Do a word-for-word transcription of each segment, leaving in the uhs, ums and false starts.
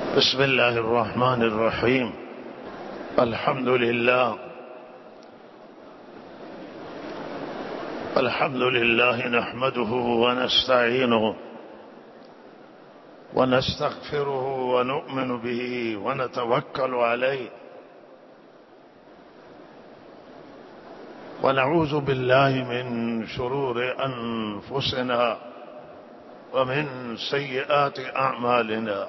بسم الله الرحمن الرحيم. الحمد لله الحمد لله نحمده ونستعينه ونستغفره ونؤمن به ونتوكل عليه، ونعوذ بالله من شرور أنفسنا ومن سيئات أعمالنا،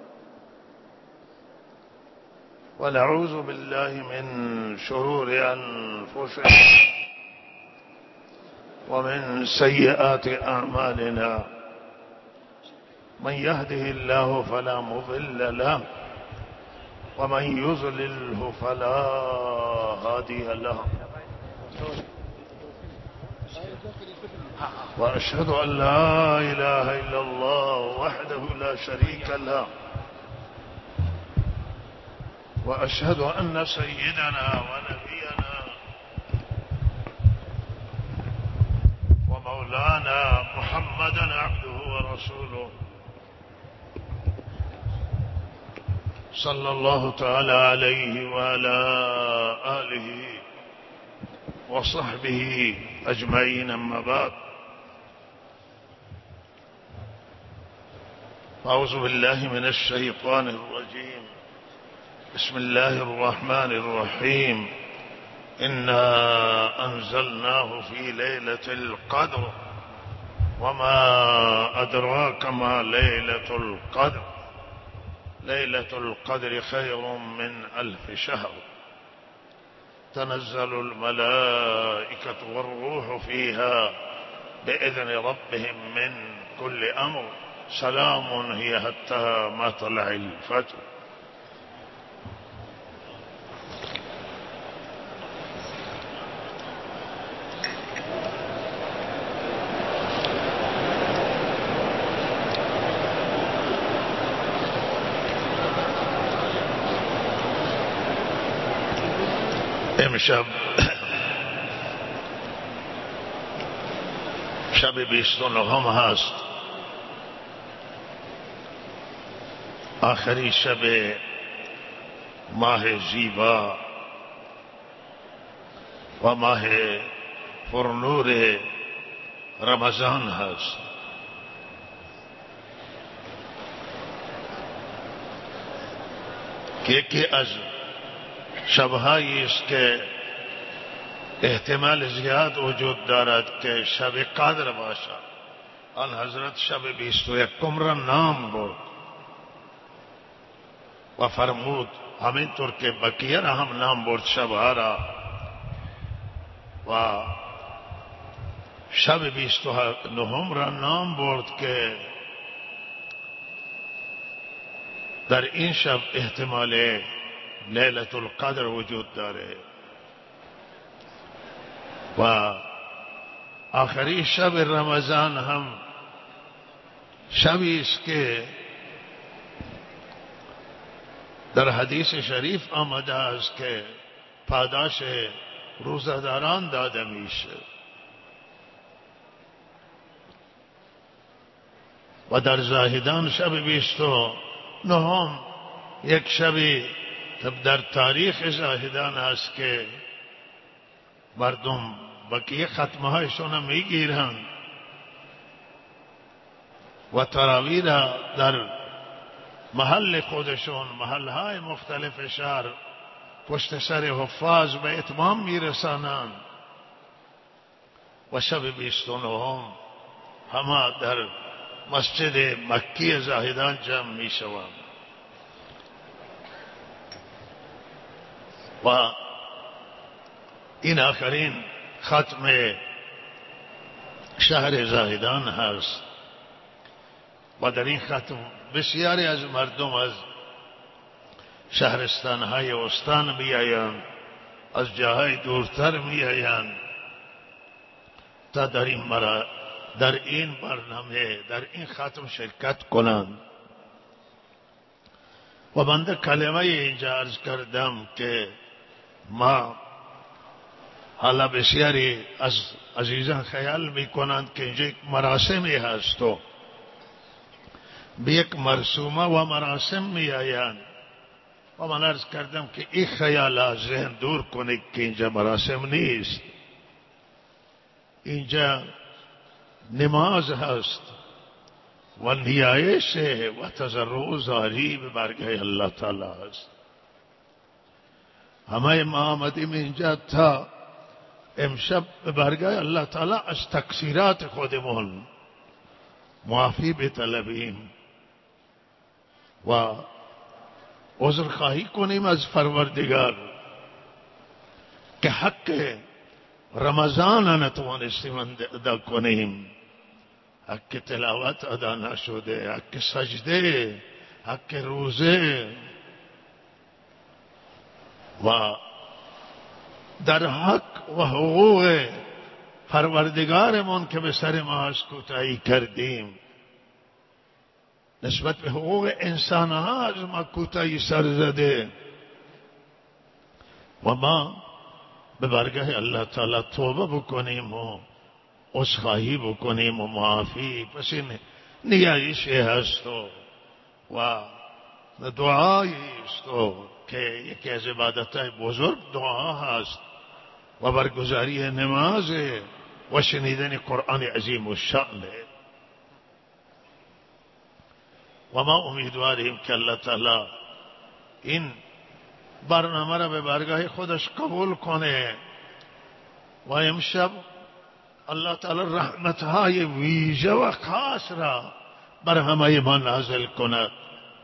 ونعوذ بالله من شرور أنفسنا ومن سيئات أعمالنا. من يهده الله فلا مضل له ومن يضلله فلا هادي له، وأشهد أن لا إله إلا الله وحده لا شريك له، وأشهد أن سيدنا ونبينا ومولانا محمدا عبده ورسوله صلى الله تعالى عليه وعلى آله وصحبه أجمعين. أما بعد، أعوذ بالله من الشيطان الرجيم. بسم الله الرحمن الرحيم. إنا أنزلناه في ليلة القدر وما أدراك ما ليلة القدر. ليلة القدر خير من ألف شهر، تنزل الملائكة والروح فيها بإذن ربهم من كل أمر، سلام هي حتى مطلع الفجر. امشب شب بیست و نهم هست، آخری شب ماه زیبا و ماه پرنور رمضان هست. که یکی از شبهایی است که احتمال زیاد وجود دارد که شب قدر باشد. آن حضرت شب بیست و یکم را نام برد و فرمود همینطور که بقیه را هم نام برد شبها را، و شب بیست و نهم را نام برد که در این شب احتمال لیلت القدر وجود داره. و آخری شب رمضان هم شبی است که در حدیث شریف آمده است که پاداش روزه‌داران داده میشه، و در زاهدان شب بیست و نهم یک شبی در تاریخ زاهدان است که مردم بقیه ختمه هایشون میگیرند و تراویح را در محل خودشون، محل های مختلف شهر، پشت سر حفاظ به اتمام میرسانند، و شب بیست و نهم همه در مسجد مکی زاهدان جمع میشوند. و این آخرین ختم شهر زاهدان هست، و در این ختم بسیاری از مردم از شهرستانهای استان می آیند، از جاهای دورتر می آیند تا در این مرا در این برنامه در این ختم شرکت کنند. و بنده کلمه اینجا عرض کردم که ما حالا بسیاری از عزیزان خیال می کنند که اینجا یک مراسمی هست و به یک مرسومه و مراسم می آیند و من عرض کردم که این خیال از ذهن دور کنید که اینجا مراسم نیست، اینجا نماز هست و نیایش و تضرع و زاری به برگه الله تعالی است. همه ما آمدیم اینجا تا امشب به برگه الله تعالی از تقصیرات خودمون معافی بطلبیم و عذر خواهی کنیم از پروردگار که حق رمضان نتوانستیم ادا کنیم، حق تلاوت ادا نشده، حق سجده، حق روزه و در حق و حقوق پروردگارمون که به سر ما از کوتاهی کردیم، نسبت به حقوق انسان ها از ما کوتاهی سر زده و ما به برگه الله تعالی توبه بکنیم و عذرخواهی بکنیم و معافی. پس این نیایش هست و دعایی است که یکی از عبادتهای بزرگ دعا هست و برگزاری نماز و شنیدن قرآن عظیم و شأن و ما امیدواریم که الله تعالی این برنامه را به برگاه خودش قبول کنه و امشب الله تعالی رحمتهای ویژه و خاص را بر همه ما نازل کند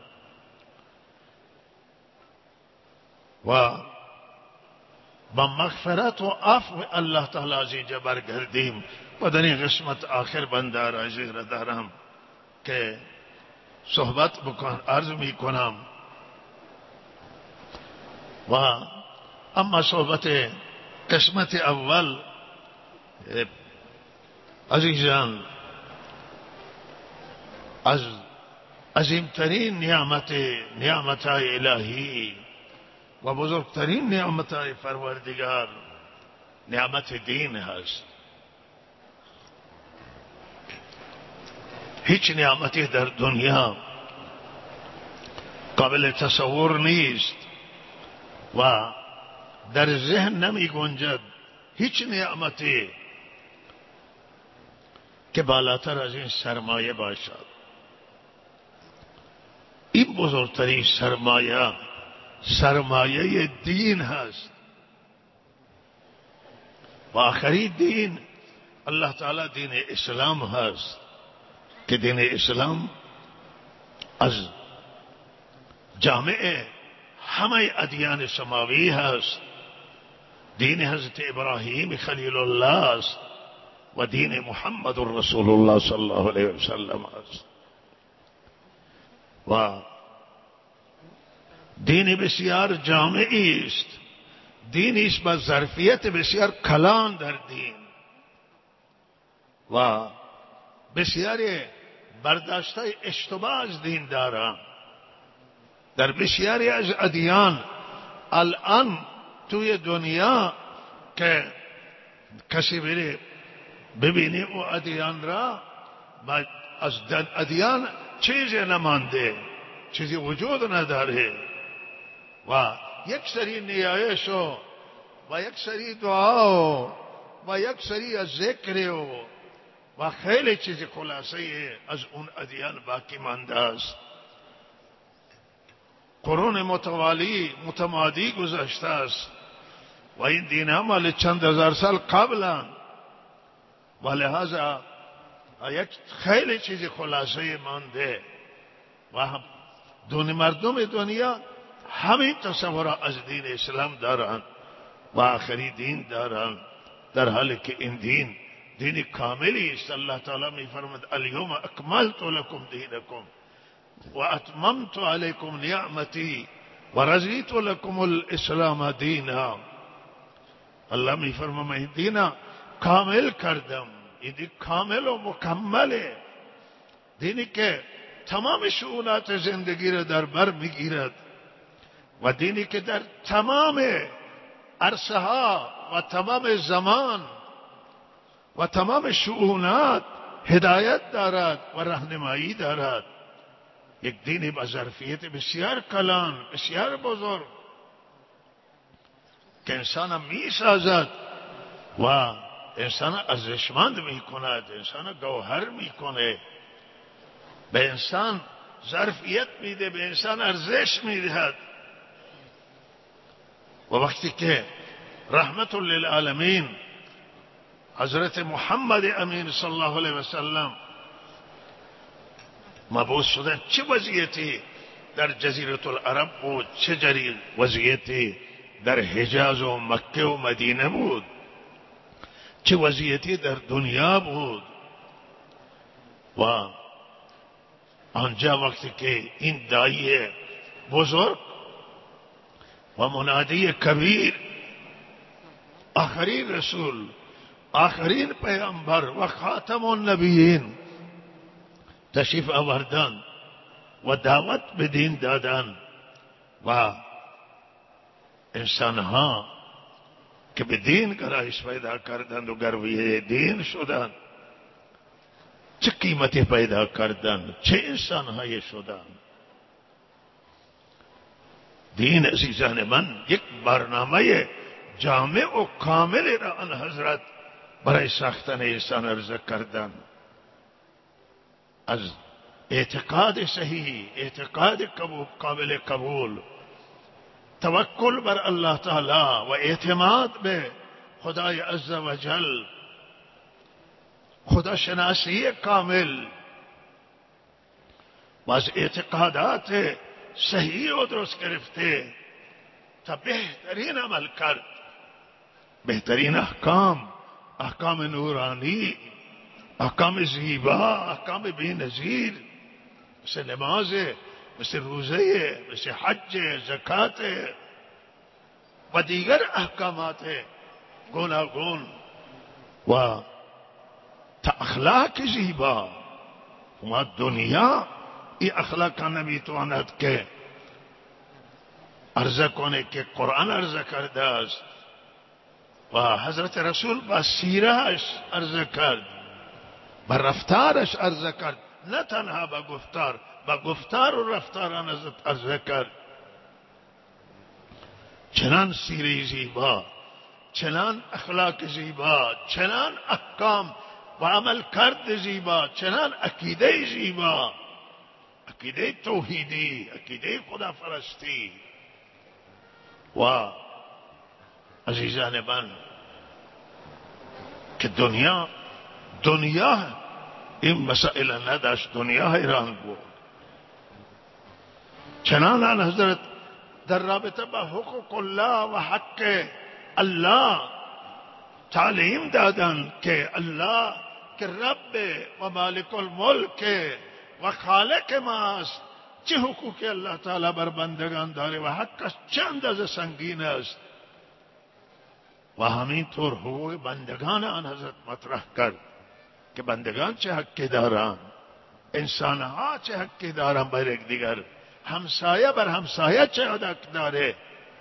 و با مغفرت و عفو الله تعالی از اینجا برگردیم. و در این قسمت آخر بنده را زیر دارم که صحبت بکن عرض می کنم و اما صحبت قسمت اول عزیزان از عظیمترین نعمت نعمتهای الهی و بزرگترین نعمتهای پروردگار نعمت دین هست. هیچ نعمتی در دنیا قابل تصور نیست و در ذهن نمی گنجد هیچ نعمتی که بالاتر از این سرمایه باشد. این بزرگترین سرمایه سرمایه دین هست و آخری دین الله تعالی دین اسلام هست که دین اسلام از جامعه همه ادیان سماوی هست. دین حضرت ابراهیم خلیل الله است و دین محمد رسول الله صلی الله علیه وسلم است و دین بسیار جامعی است. دینی است با ظرفیت بسیار کلان در دین و بسیاری برداشته اشتباه از دین دارند. در بسیاری از ادیان الان توی دنیا که کسی بره ببینی او ادیان را از ادیان چیزی نمانده، چیزی وجود نداره و یک سری نیایش و و یک سری دعا و یک سری از ذکر و و خیلی چیز خلاصه از اون ادیان باقی مانده است. قرون متوالی متمادی گذشته است و این دین ها مال چند هزار سال قبلا و لحاظا یک خیلی چیز خلاصه مانده و دون مردم دنیا همین تصور از دین اسلام دارند و آخری دین دارند، در حالی که این دین دین کاملی است. الله تعالی می فرماید الیوم اکملت لکم دینکم و اتممت علیکم نعمتی و رضیت لکم الاسلام دینا. الله می فرماید من این دین کامل کردم، این دین کامل و مکمله، دینی که تمام شؤونات زندگی را در بر میگیرد و دینی که در تمام عرصه ها و تمام زمان و تمام شؤونات هدایت دارد و راهنمایی دارد یک دین با ظرفیت بسیار کلان، بسیار بزرگ که انسان می سازد و انسان ارزشمند می کند، انسان گوهر می کنه، به انسان ظرفیت میده، به انسان ارزش میدهد. و وقتی که رحمت للعالمین حضرت محمد امین صلی الله علیه وسلم مبعوث شدن، چه وضعیتی در جزیره العرب بود، چه جری وضعیتی در حجاز و مکه و مدینه بود، چه وضعیتی در دنیا بود. و آنجا وقتی که این داعی بزرگ و منادی کبیر، آخرین رسول، آخرین پیامبر و خاتم النبیین تشریف آوردن و دعوت به دین دادن و انسانها که به دین گرایش پیدا کردند و گروی دین شدند، چه قیمتی پیدا کردند، چه انسانهایی شدند. دین عزیزان من یک برنامه جامع و کامل را آن حضرت برای ساختن انسان عرضه کردند. از اعتقاد صحیح، اعتقاد قابل قبول، توکل بر الله تعالی و اعتماد به خدای عز و جل، خدا شناسی کامل و از اعتقادات صحیح و درست گرفته تا بهترین عمل کرد، بهترین احکام، احکام نورانی، احکام زیبا، احکام بی نظیر، مثل نماز، مثل روزه، مثل حج، زکات و دیگر احکامات گوناگون و تا اخلاق زیبا. و دنیا ای اخلاق نمیتواند که عرضه کنه که قرآن عرضه کرده است و حضرت رسول با سیرهش عرضه کرد، با رفتارش عرضه کرد، نه تنها با گفتار، با گفتار و رفتار آن حضرت عرضه کرد. چنان سیره زیبا، چنان اخلاق زیبا، چنان احکام و عمل کرد زیبا، چنان عقیده زیبا، عقیده توحیدی، عقیده خداپرستی. و عزیزان من که دنیا دنیا این مسائل نداشت، دنیا حیران بود. چنان آن حضرت در رابطه با حقوق الله و حق الله تعلیم دادن که الله که رب و مالک الملک و خالق ماست، چه حقوقی الله تعالی بر بندگان داره و حقش چه اندازه سنگین است. و همینطور حقوق بندگان آن حضرت مطرح کرد که بندگان چه حقی دارند، انسانها چه حقی دارند بر یک دیگر، همسایه بر همسایه چه حق داره،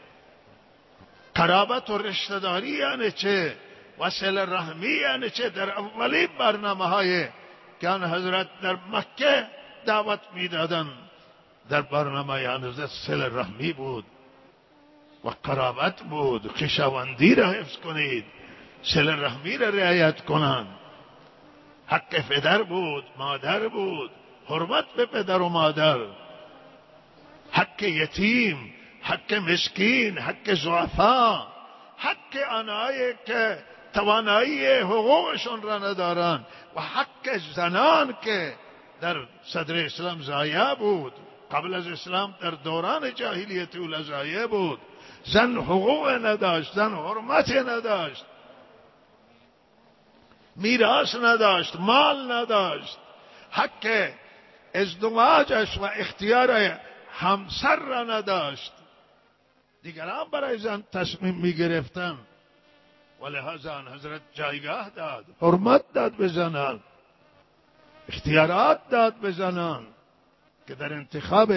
قرابت و رشته‌داری یعنی چه، و صله رحمی یعنی چه. در اولین برنامه های که آن حضرت در مکه دعوت میدادن، در برنامه آن حضرت صله رحمی بود و قرابت بود، خویشاوندی را حفظ کنید، صله رحمی را رعایت کنند. حق پدر بود، مادر بود، حرمت به پدر و مادر، حق یتیم، حق مسکین، حق ضعفا، حق آنهایی که توانایی حقوقشون را ندارند و حق زنان که در صدر اسلام ضایع بود، قبل از اسلام در دوران جاهلیت اولی ضایع بود. زن حقوق نداشت، زن حرمت نداشت، میراث نداشت، مال نداشت، حق ازدواجش و اختیار همسر را نداشت. دیگران برای زن تصمیم می گرفتن و لحاظا حضرت جایگاه داد، حرمت داد به زنان، اختیارات داد به زنان که در انتخاب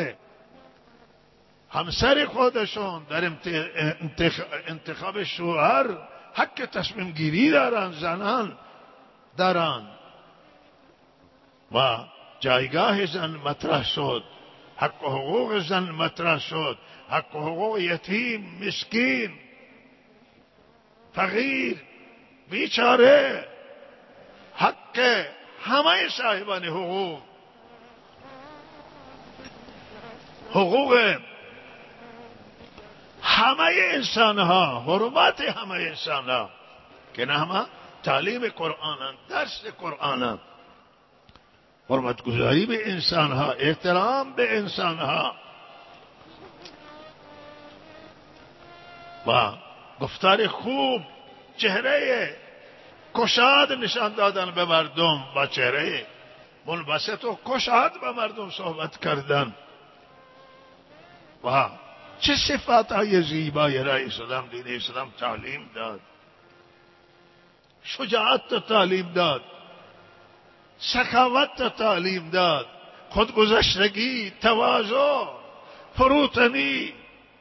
همسر خودشون، در انتخاب شوهر حق تصمیم گیری دارن، زنان دارن. و جایگاه زن مطرح شد حق و حقوق زن مطرح شد، حق و حقوق یتیم، مسکین، فقیر، بیچاره، حق همه صاحبان حقوق، حقوق همه انسان ها، حرمت همه انسان ها که نه همه تعلیم قرآن، درس قرآن، حرمت گذاری به انسان ها، احترام به انسان ها و گفتار خوب، چهره کشاد نشان دادن به مردم، با چهره منبسط و کشاد به مردم صحبت کردن و چه صفات های زیبایی را اسلام، دین اسلام تعلیم داد. شجاعت تعلیم داد، سخاوت تعلیم داد، خودگذشتگی، تواضع، فروتنی،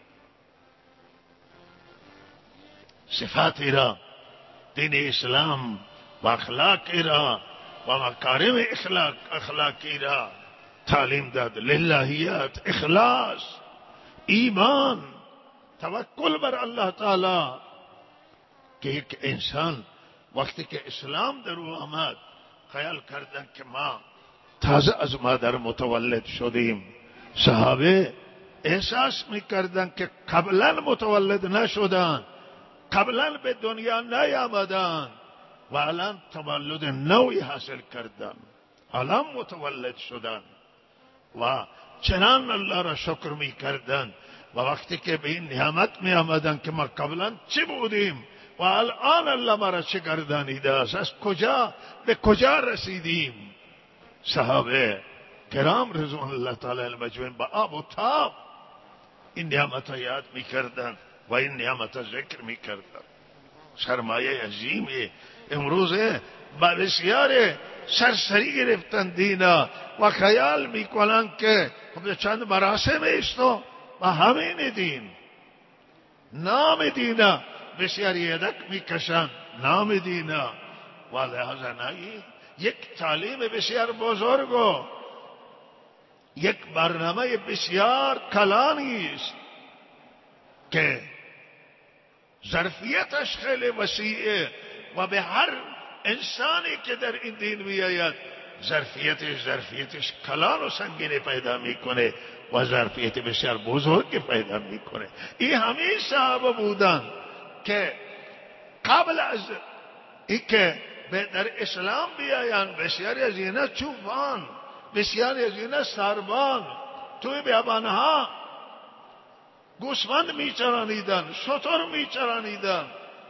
صفاتی را دین اسلام و اخلاقی را و مکارم اخلاق اخلاقی را تعلیم داد. للهیت، اخلاص، ایمان، توکل بر الله تعالی که یک انسان وقتی که اسلام در او آمد خیال کردن که ما تازه از مادر متولد شدیم. صحابه احساس میکردن که قبلا متولد نشدن، قبلا به دنیا نیامدن و الان تولد نوعی حاصل کردن، الان متولد شدن و چنان الله را شکر میکردن و وقتی که به این نعمت میآمدن که ما قبلا چی بودیم و الان الله ما را چه گردانیده است، از کجا به کجا رسیدیم. صحابه کرام رضوان الله تعالی المجمعین با آب و تاب این نعمت یاد میکردن و این نعمت ذکر میکردن. سرمایه عظیمی امروز با بسیار سرسری گرفتن دینا و خیال میکنن که خب چند مراسم است و همین دین، نام دینا بسیار یدک میکشن، نام دینا و لحاظا نایی یک تعلیم بسیار بزرگ و یک برنامه بسیار کلانی است که ظرفیتش خیلی وسیعه و به هر انسانی که در این دین میآید ظرفیتش ظرفیتش کلان و سنگینی پیدا میکنه و ظرفیت بسیار بزرگی پیدا میکنه. این همین صحابه بودن که قبل از اینکه در اسلام بیایند بسیاری از اینا چوبان، بسیاری از اینا سربان توی بیابانها گوسفند میچرانیدن، شتر میچرانیدن،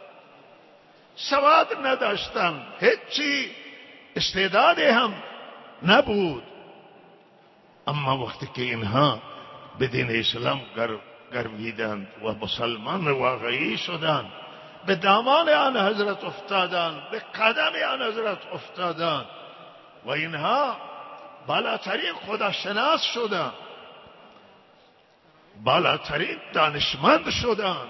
سواد نداشتن، هیچی استعدادی هم نبود. اما وقتی که اینها به دین اسلام گرویدند و مسلمان واقعی شدند، به دامان آن حضرت افتادند، به قدم آن حضرت افتادند و اینها بالاترین خداشناس شدند، بالاترین دانشمند شدند.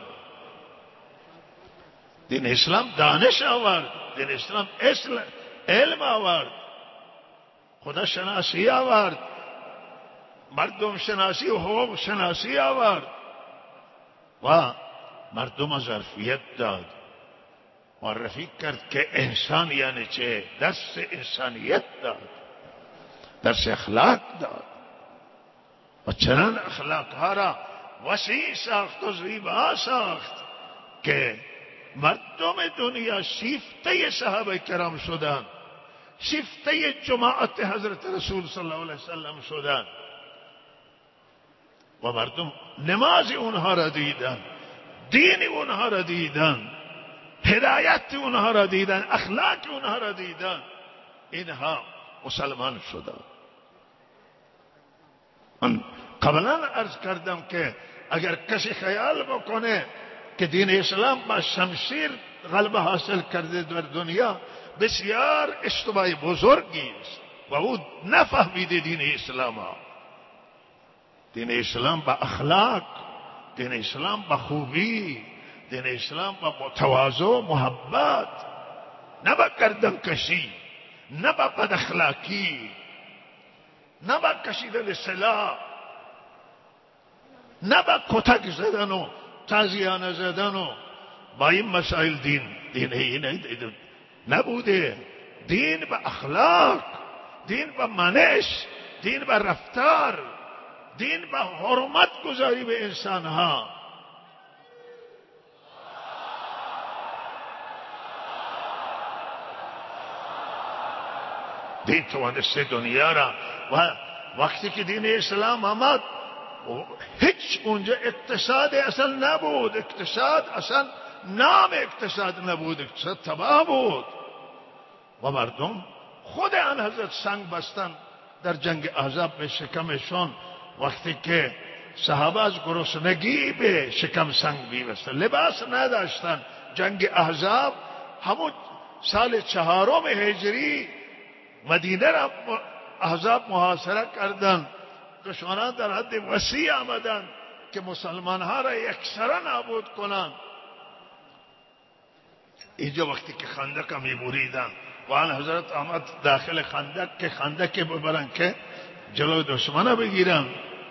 دین اسلام دانش آورد، دین اسلام علم آورد، خدا شناسی آورد، مردم شناسی و حقوق شناسی آورد و مردم ظرفیت داد، معرفی کرد که انسان یعنی چه، درس انسانیت داد، درس اخلاق داد و چنان اخلاق ها را وسیع ساخت و زیبا ساخت که مردم دنیا شیفته صحابه کرام شدند، شیفته جماعت حضرت رسول صلی الله علیه وسلم شدند و مردم نماز اونها را دیدن، دین اونها را دیدن، هدایت اونها را دیدن، اخلاق اونها را دیدن، اینها مسلمان شدند. من قبلا عرض کردم که اگر کسی خیال بکنه که دین اسلام با شمشیر غلبه حاصل کرده در دنیا، بسیار اشتباه بزرگی است و او نفهمیده دین اسلام ها. دین اسلام با اخلاق، دین اسلام با خوبی، دین اسلام با تواضع و محبت، نه با گردن کشی، نه با بد اخلاقی، نه با کشیدن سلاح، نه با کتک زدن و تازیانه زدن و با این مسائل دین دین این نبوده. دین با اخلاق، دین با منش، دین با رفتار، دین با حرمت گذاری به انسان ها. دین توانسته دنیا را و وقتی که دین اسلام آمد هیچ اونجا اقتصاد اصلا نبود. اقتصاد اصلا نام اقتصاد نبود، اقتصاد تباه بود و مردم خود آن حضرت سنگ بستن در جنگ احزاب به شکمشون. وقتی که صحابه از گرسنگی به شکم سنگ بیوستن، لباس نداشتن. جنگ احزاب همون سال چهارم هجری مدینه را احزاب محاصره کردند. دشمنان در حد وسیع آمدند که مسلمان ها را یکسره نابود کنند. اینجا وقتی که خندق می بریدند و آن حضرت آمد داخل خندق که خندق ببرن که جلو دشمن بگیرن.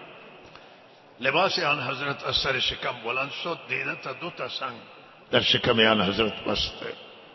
لباس آن حضرت از سر شکم بلند شد، دیده تا دو تا سنگ در شکم آن حضرت بسته.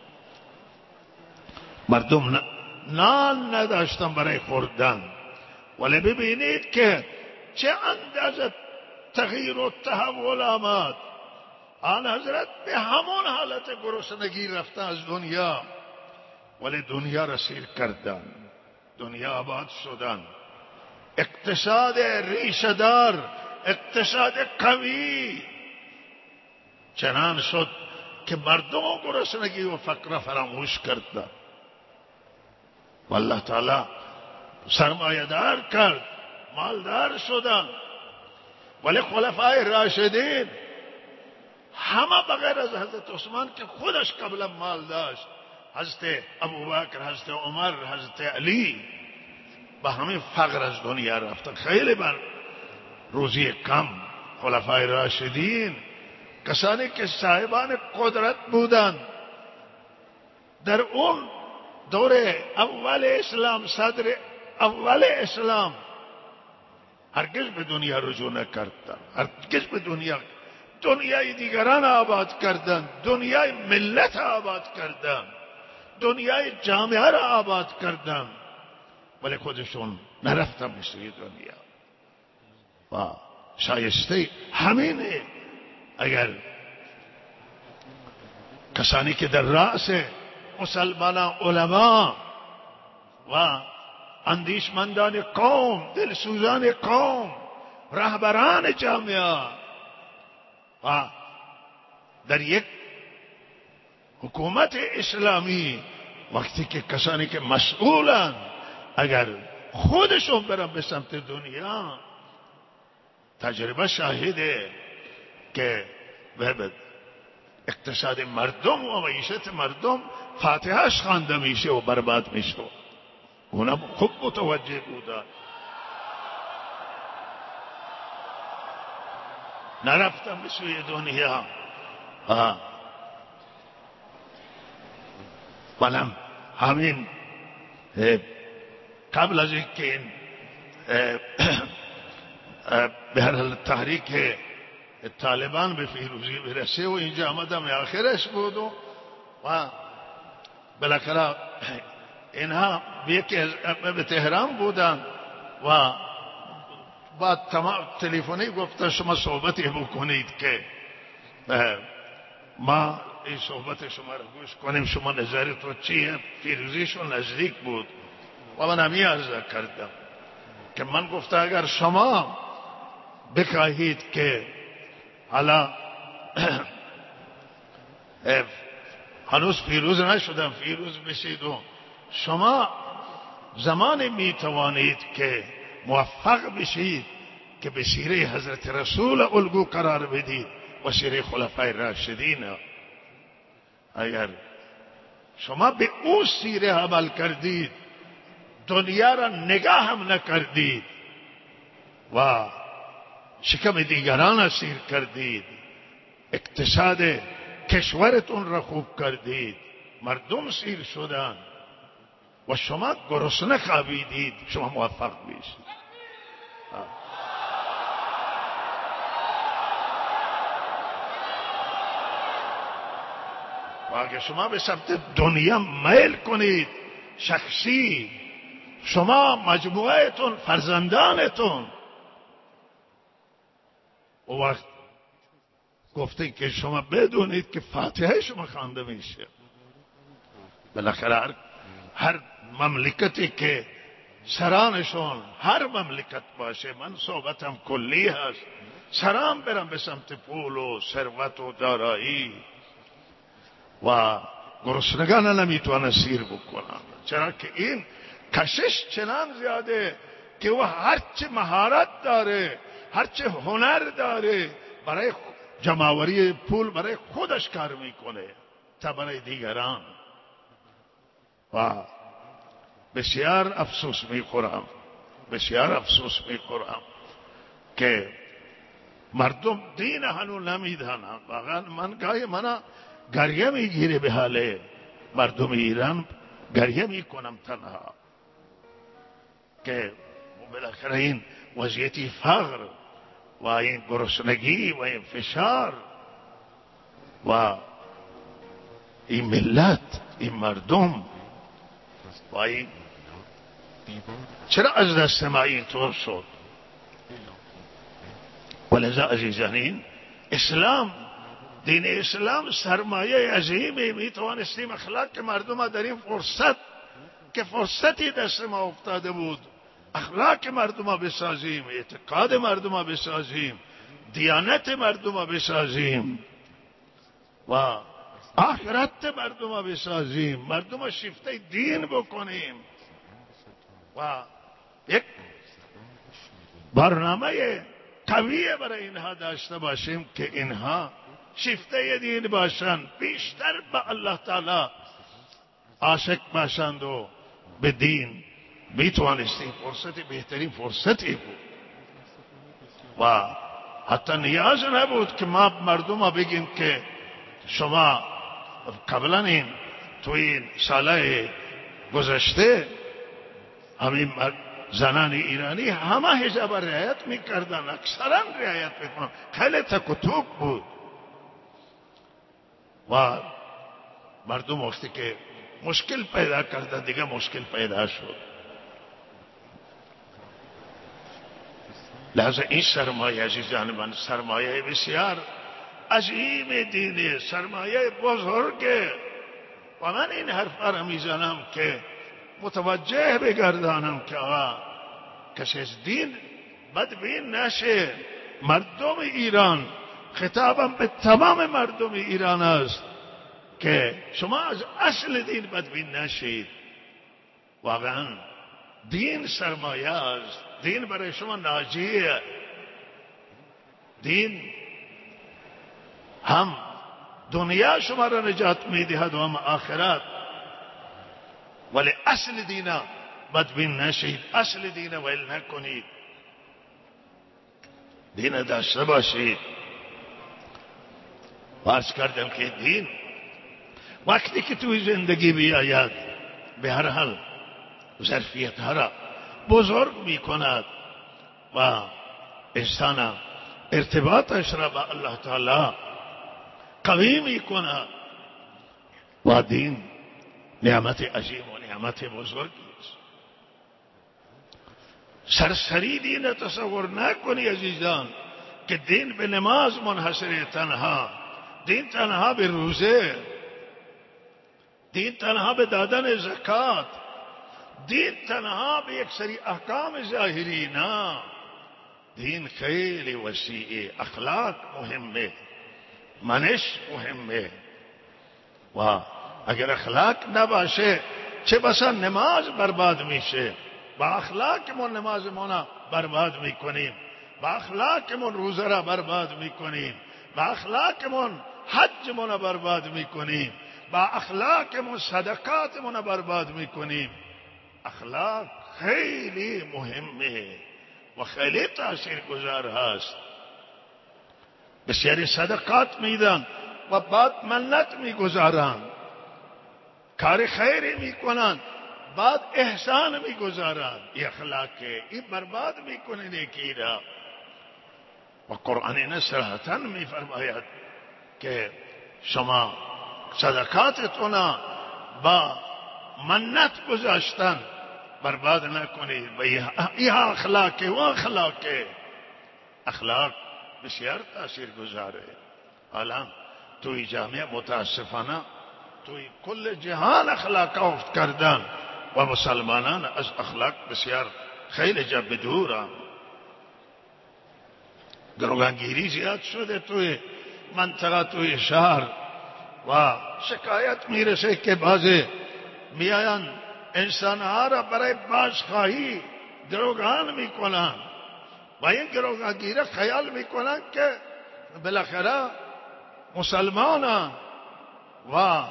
مردم نان نداشتن برای خوردن. ولی ببینید که چه اندازه تغییر و تحول آمد. آن حضرت به همون حالت گرسنگی رفتن از دنیا، ولی دنیا را سیر کردن، دنیا آباد شدن. اقتصاد ریشه‌دار، اقتصاد قوی چنان شد که مردم گرسنگی و فقر فراموش کردند. والله تعالی سرمایه دار کرد، مالدار شدن. ولی خلفای راشدین همه بغیر از حضرت عثمان که خودش قبلا مال داشت، حضرت ابوبکر، حضرت عمر، حضرت علی، با همین فقر از دنیا رفتن. خیلی بر روزی کم خلفای راشدین کسانی که صاحبان قدرت بودند در اون دور اول اسلام، صدر اول اسلام، هرگز به دنیا رجوع نکردند. هرگز به دنیا دنیای دیگران آباد کردند، دنیای ملت آباد کردند، دنیای جامعه را آباد کردند، ولی خودشون نرفتن به سوی دنیا. و شایسته همینه اگر کسانی که در رأس مسلمانان، علما و اندیشمندان قوم، دلسوزان قوم، رهبران جامعه و در یک حکومت اسلامی، وقتی که کسانی که مسئولن اگر خودشون برن به سمت دنیا، تجربه شاهده که اقتصاد مردم و معیشت مردم فاتحهش خوانده میشه و برباد میشه. اونم خوب متوجه بودن، نرفتم به سوی دنیا. ولم همین قبل از اینکه این به هر حال تحریک طالبان به فیروزی برسه و اینجا آمدم آخرش بود و بالاخره اینها به تهران بودن و بعد تمام تلفنی گفتن شما صحبتی بکنید که ما این صحبت شما را گوش کنیم، شما نظرتون چیه؟ فیروزیشون نزدیک بود و من همی عرض کردم که من گفتم اگر شما بخواهید که حالا هنوز فیروز نشدم، فیروز بشید و شما زمان می توانید که موفق بشید که به سیره حضرت رسول الگو قرار بدید و سیره خلفای راشدین. اگر شما به او سیره عمل کردید، دنیا را نگاه هم نکردید و شکم دیگران اسیر کردید، اقتصاد کشورتون را خوب کردید، مردم سیر شدن و شما گرسنه خوابیدید، شما موفق میشید. و اگه شما به سمت دنیا میل کنید، شخصی، شما، مجموعهتون، فرزندانتون، و وقت گفته که شما بدونید که فاتحه شما خوانده میشه. بالاخره هر, هر مملکتی که سرانشون هر مملکت باشه، من صحبتم کلی هست، سران برن به سمت پول و ثروت و دارایی و گرسنگان نمیتونن سیر بکنن، چرا که این کشش چنان زیاده که او هرچه مهارت داره، هرچه هنر داره، برای جمعوری پول برای خودش کار میکنه تا برای دیگران. و بسیار افسوس میخورم، بسیار افسوس میخورم که مردم دین هنو نمیدانند. واقعا من گاهی منا گریه میگیره به حال مردم ایران، گریه میکنم تنها که بالاخره این وضعیتی فقر و این گرسنگی و این فشار و این ملت، این مردم و این چرا از دست ما اینطور شد؟ ولذا عزیزانین، اسلام، دین اسلام سرمایه عظیمی، میتوانستیم اخلاق مردم در این فرصت که فرصتی دست ما افتاده بود، اخلاق مردم بسازیم، اعتقاد مردم بسازیم، دیانت مردم بسازیم و آخرت مردم بسازیم، مردم شیفته دین بکنیم و یک برنامه قویه برای اینها داشته باشیم که اینها شیفته دین باشند، بیشتر به الله تعالی عاشق باشند و به دین میتوانستیم. فرصت بهترین فرصتی بود و حتی نیاز نبود که ما مردم بگیم که شما قبلا این تو این ساله گذشته همین زنان ایرانی همه حجاب رعایت میکردن، اکثرا رعایت میکنن، خیلی تک و توک بود و مردم وقتی که مشکل پیدا کردن دیگه مشکل پیدا شد. لحظه این سرمایه عزیزان من سرمایه بسیار عظیم دینی، سرمایه بزرگه و من این حرف را میزنم که متوجه بگردانم که آقا کسی از دین بدبین نشه. مردم ایران، خطابم به تمام مردم ایران است که شما از اصل دین بدبین نشید. واقعا دین سرمایه است، دین برای شما ناجیه، دین هم دنیا شما را نجات میدهد و هم آخرت. ولی اصل دین بدبین نشید، اصل دین ویل نکنید، دین داشته باشید. باز کردم که دین وقتی که توی زندگی بیاید به هر حال ظرفیت ها را بزرگ می کند و انسان ارتباطش را با الله تعالی قوی می کند و دین نعمت عظیم و نعمت بزرگی است. سرسری دین تصور نکنی عزیزان که دین به نماز منحصر تنها، دین تنها به روزه، دین تنها به دادن زکات، دین تنها به یک سری احکام ظاهری، نه، دین خیلی وسیعه، اخلاق مهمه، منش مهمه و اگر اخلاق نباشه چه بسا نماز برباد میشه. با اخلاقمون نمازمون برباد میکنیم، با اخلاقمون روزه را برباد میکنیم، با اخلاقمون حجمون برباد میکنیم، با اخلاقمون صدقاتمون برباد میکنیم. اخلاق خیلی مهمه و خیلی تأثیر گذار هست. بسیاری صدقات میدن و بعد منت میگذارن، کار خیری میکنن بعد احسان میگذارن. این اخلاقه، این برباد میکنه نیکی را. و قرآن صراحتاً میفرماید که شما صدقاتتون با منت گذاشتن برباد نکنید. و این اخلاق و اخلاق اخلاق بسیار تاثیر گذاره. حالا توی جامعه متاسفانه توی کل جهان اخلاق افت کردن و مسلمانان از اخلاق بسیار خیلی جا بدورن. گروگانگیری زیاد شده توی منطقه، توی شهر و شکایت میرسه که بعضی میاین انسانها را برای بازخواهی گروگان میکنن و این گروگانگیره خیال میکنن که بالاخره مسلمانان و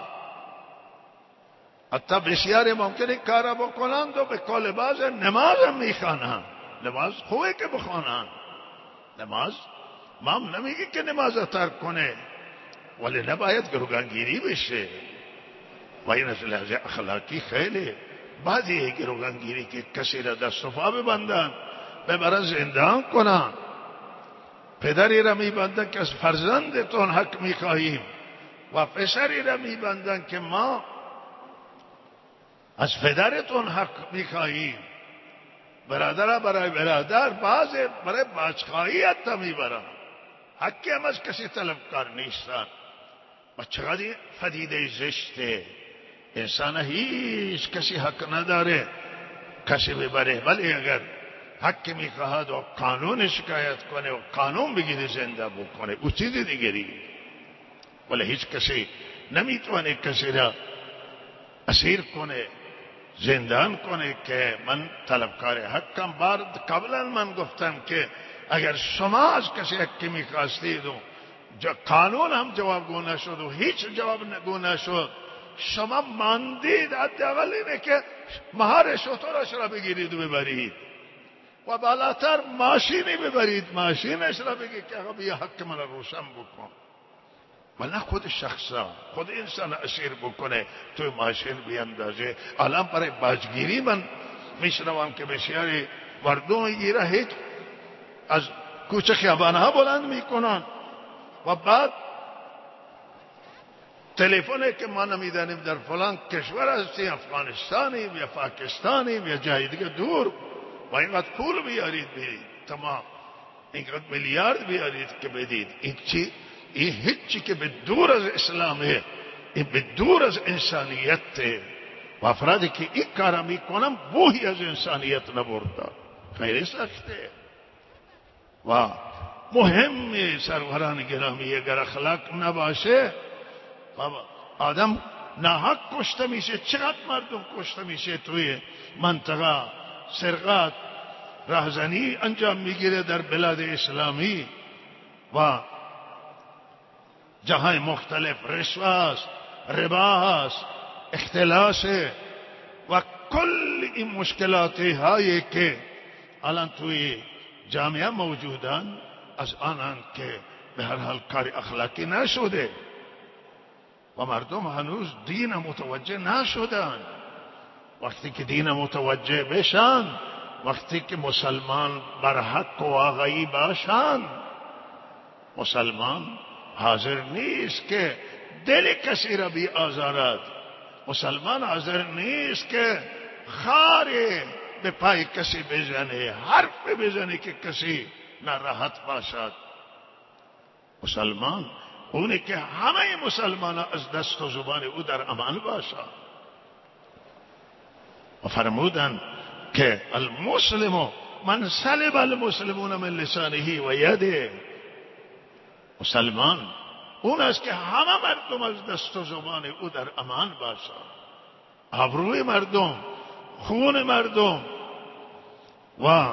حتی بسیاری ممکنه کارا بکنند و به قول باز نماز هم میخوانند. نماز خوبه که بخوانند، نماز ما نمیگه که نماز ترک کنه، ولی نباید گروگانگیری بشه. و این از لحاظ اخلاقی خیلی بعضی گروگانگیری که کسی را دست و پا ببندن، ببرن زندان کنن، پدری را میبندن که از فرزندتون حق میخواهیم و پسری را میبندن که ما از پدرتون حق میخواهیم. برادر برای برادر، بعض برای بازخواهی حتی میبرن. حقی هم از کسی طلبکار نیستن. و چقدر پدیده زشته. انسان هیچ کسی حق نداره کسی ببره، ولی اگر حق میخواهد و قانون شکایت کنه و قانون بگیره زنده بکنه او چیز دیگری. ولی هیچ کسی نمیتونه کسی را اسیر کنه، زندان کنه که من طلبکار حقم. بار قبلا من گفتم که اگر شما از کسی حقی میخواستید و قانون هم جوابگو نشد و هیچ جوابگو نشد، شما ماندید، حداقل اینه که مهار شترش را بگیرید و ببرید و بالاتر ماشینی ببرید، ماشینش را بگید که آقا بیا حق من روشن بکن. و نه خود شخصا، خود انسان اسیر بکنه توی ماشین بیاندازه. الان برای باجگیری من میشنوم که بسیاری مردم ایره هیچ از کوچه خیابانها بلند میکنن و بعد تلفنه که ما نمیدانیم در فلان کشور هستی، افغانستانیم یا پاکستانیم یا جای دیگه دور، و اینقدر پول بیارید برید، تمام اینقدر میلیارد بیارید که بدید. این چی؟ این هیچی که به دور از اسلامه، این به دور از انسانیت. و افرادی که این کارا میکنن بوهی از انسانیت نبردن. خیلی سخته و مهمه سروران گرامی. اگر اخلاق نباشه آدم ناحق کشته میشه. چقدر مردم کشته میشه توی منطقه، سرقت، راهزنی انجام میگیره در بلاد اسلامی و جاهای مختلف، رشوه است، ربا است، اختلاس و کل این مشکلاتی هایی که الان توی جامعه موجودن از آنان که به هر حال کار اخلاقی نشده و مردم هنوز دین متوجه نشدن. وقتی که دین متوجه بشن، وقتی که مسلمان بر حق و واقعی باشن، مسلمان حاضر نیست که دل کسی را بی آزارد. مسلمان حاضر نیست که خاری به پای کسی بزنه، حرف بزنه که کسی ناراحت باشد. مسلمان اونه که همه مسلمان از دست و زبان او در امان باشد. و فرمودن که المسلم من سلب المسلمون من لسانه و یده. مسلمان اون است که همه مردم از دست و زبان او در امان باشد. آبروی مردم، خون مردم و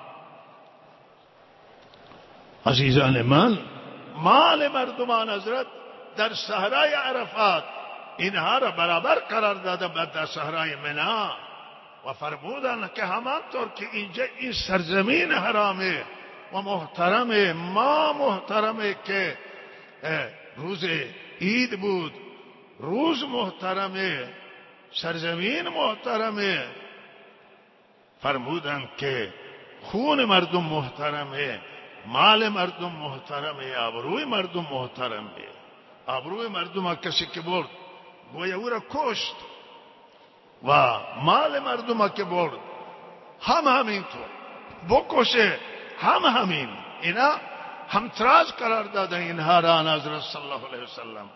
عزیزان من مال مردمان حضرت در صحرای عرفات اینها را برابر قرار داده در صحرای منا و فرمودن که همانطور که اینجا این سرزمین حرامه و محترمه، ما محترمه که روز عید بود، روز محترمه، سرزمین محترمه. فرمودن که خون مردم محترمه، مال مردم محترمه، آبروی مردم محترمه. آبروی مردم کسی که برد گویا او را کشت و مال مردم که برد هم همینطور بکشه هم همین. اینا همتراز قرار داده اینها را حضرت صلی الله علیه وسلم.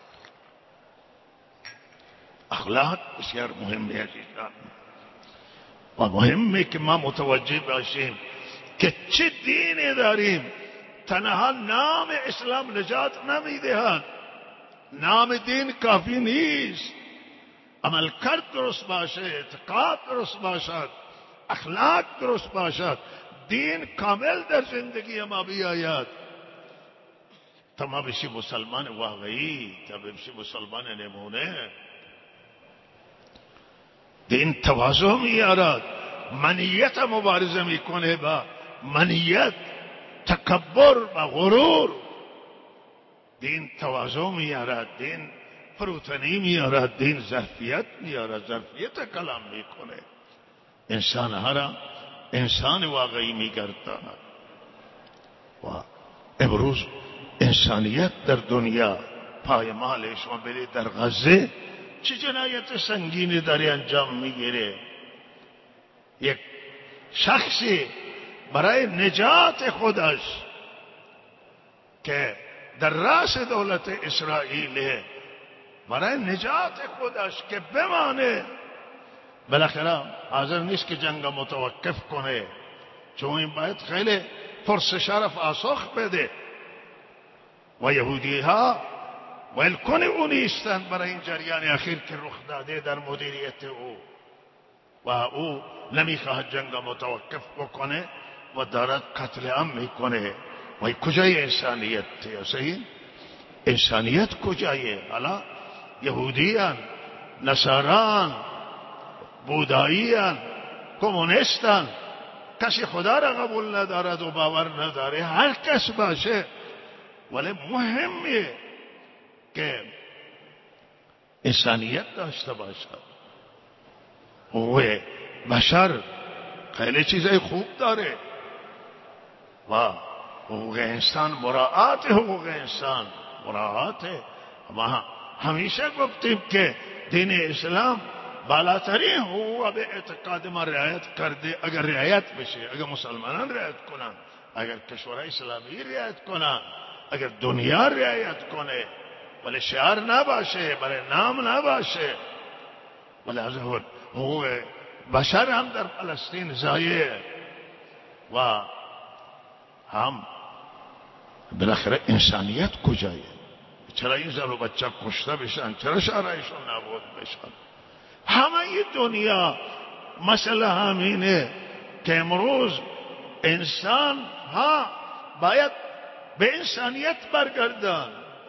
اخلاق بسیار مهمه عزیزان و مهمه که ما متوجه باشیم که چه دینی داریم. تنها نام اسلام نجات نمیدهد، نام دین کافی نیست. عمل کرد درست باشه، اعتقاد درست باشد، اخلاق درست باشد، دین کامل در زندگی ما بیاید تا ما بشی مسلمان واقعی، تا بشی مسلمان نمونه. دین تواضع میارد، منیت مبارزه میکنه با منیت، تکبر و غرور. دین تواضع میارد، دین فروتنی میارد، دین ظرفیت میارد، ظرفیت کلام میکنه، انسان ها را انسان واقعی میگرداند. و امروز انسانیت در دنیا پایمال شما برید در غزه چه جنایت سنگینی داری انجام میگیره. یک شخصی برای نجات خودش که در راس دولت اسرائیل، برای نجات خودش که بمانه، بالاخره حاضر نیست که جنگ متوقف کنه، چون این باید خیلی پرسش را پاسخ بده. و یهودی ها ولکن او نیستند برای این جریان اخیر که رخ داده در مدیریت او، و او نمیخواهد جنگ متوقف بکنه و دارد قتل عام میکنه. و کجای انسانیت صحیح؟ انسانیت کجایه؟ حالا یهودیان، نصاران، بوداییان، کمونیستان، کسی خدا را قبول ندارد و باور نداره، هر کس باشه، ولی مهمه که انسانیت داشته باشد. و بشر خیلی چیزای خوب داره و حقوق انسان، مراعات حقوق انسان، مراعات. ما همیشه گفتیم که دین اسلام بالاترین حقوق به اعتقاد ما رعایت کرده. اگر رعایت بشه، اگر مسلمانان رعایت کنن، اگر کشورهای اسلامی رعایت کنن، اگر دنیا رعایت کنه، ولی شعار نباشه، برای نام نباشه. ولی از حقوق بشر هم در فلسطین ضایع و هم بالاخره انسانیت کجایه؟ چرا این زن و بچه کشته بشن؟ چرا شهرهایشون نابود بشن؟ همه دنیا مسئله همینه که امروز انسان ها باید به انسانیت برگردن،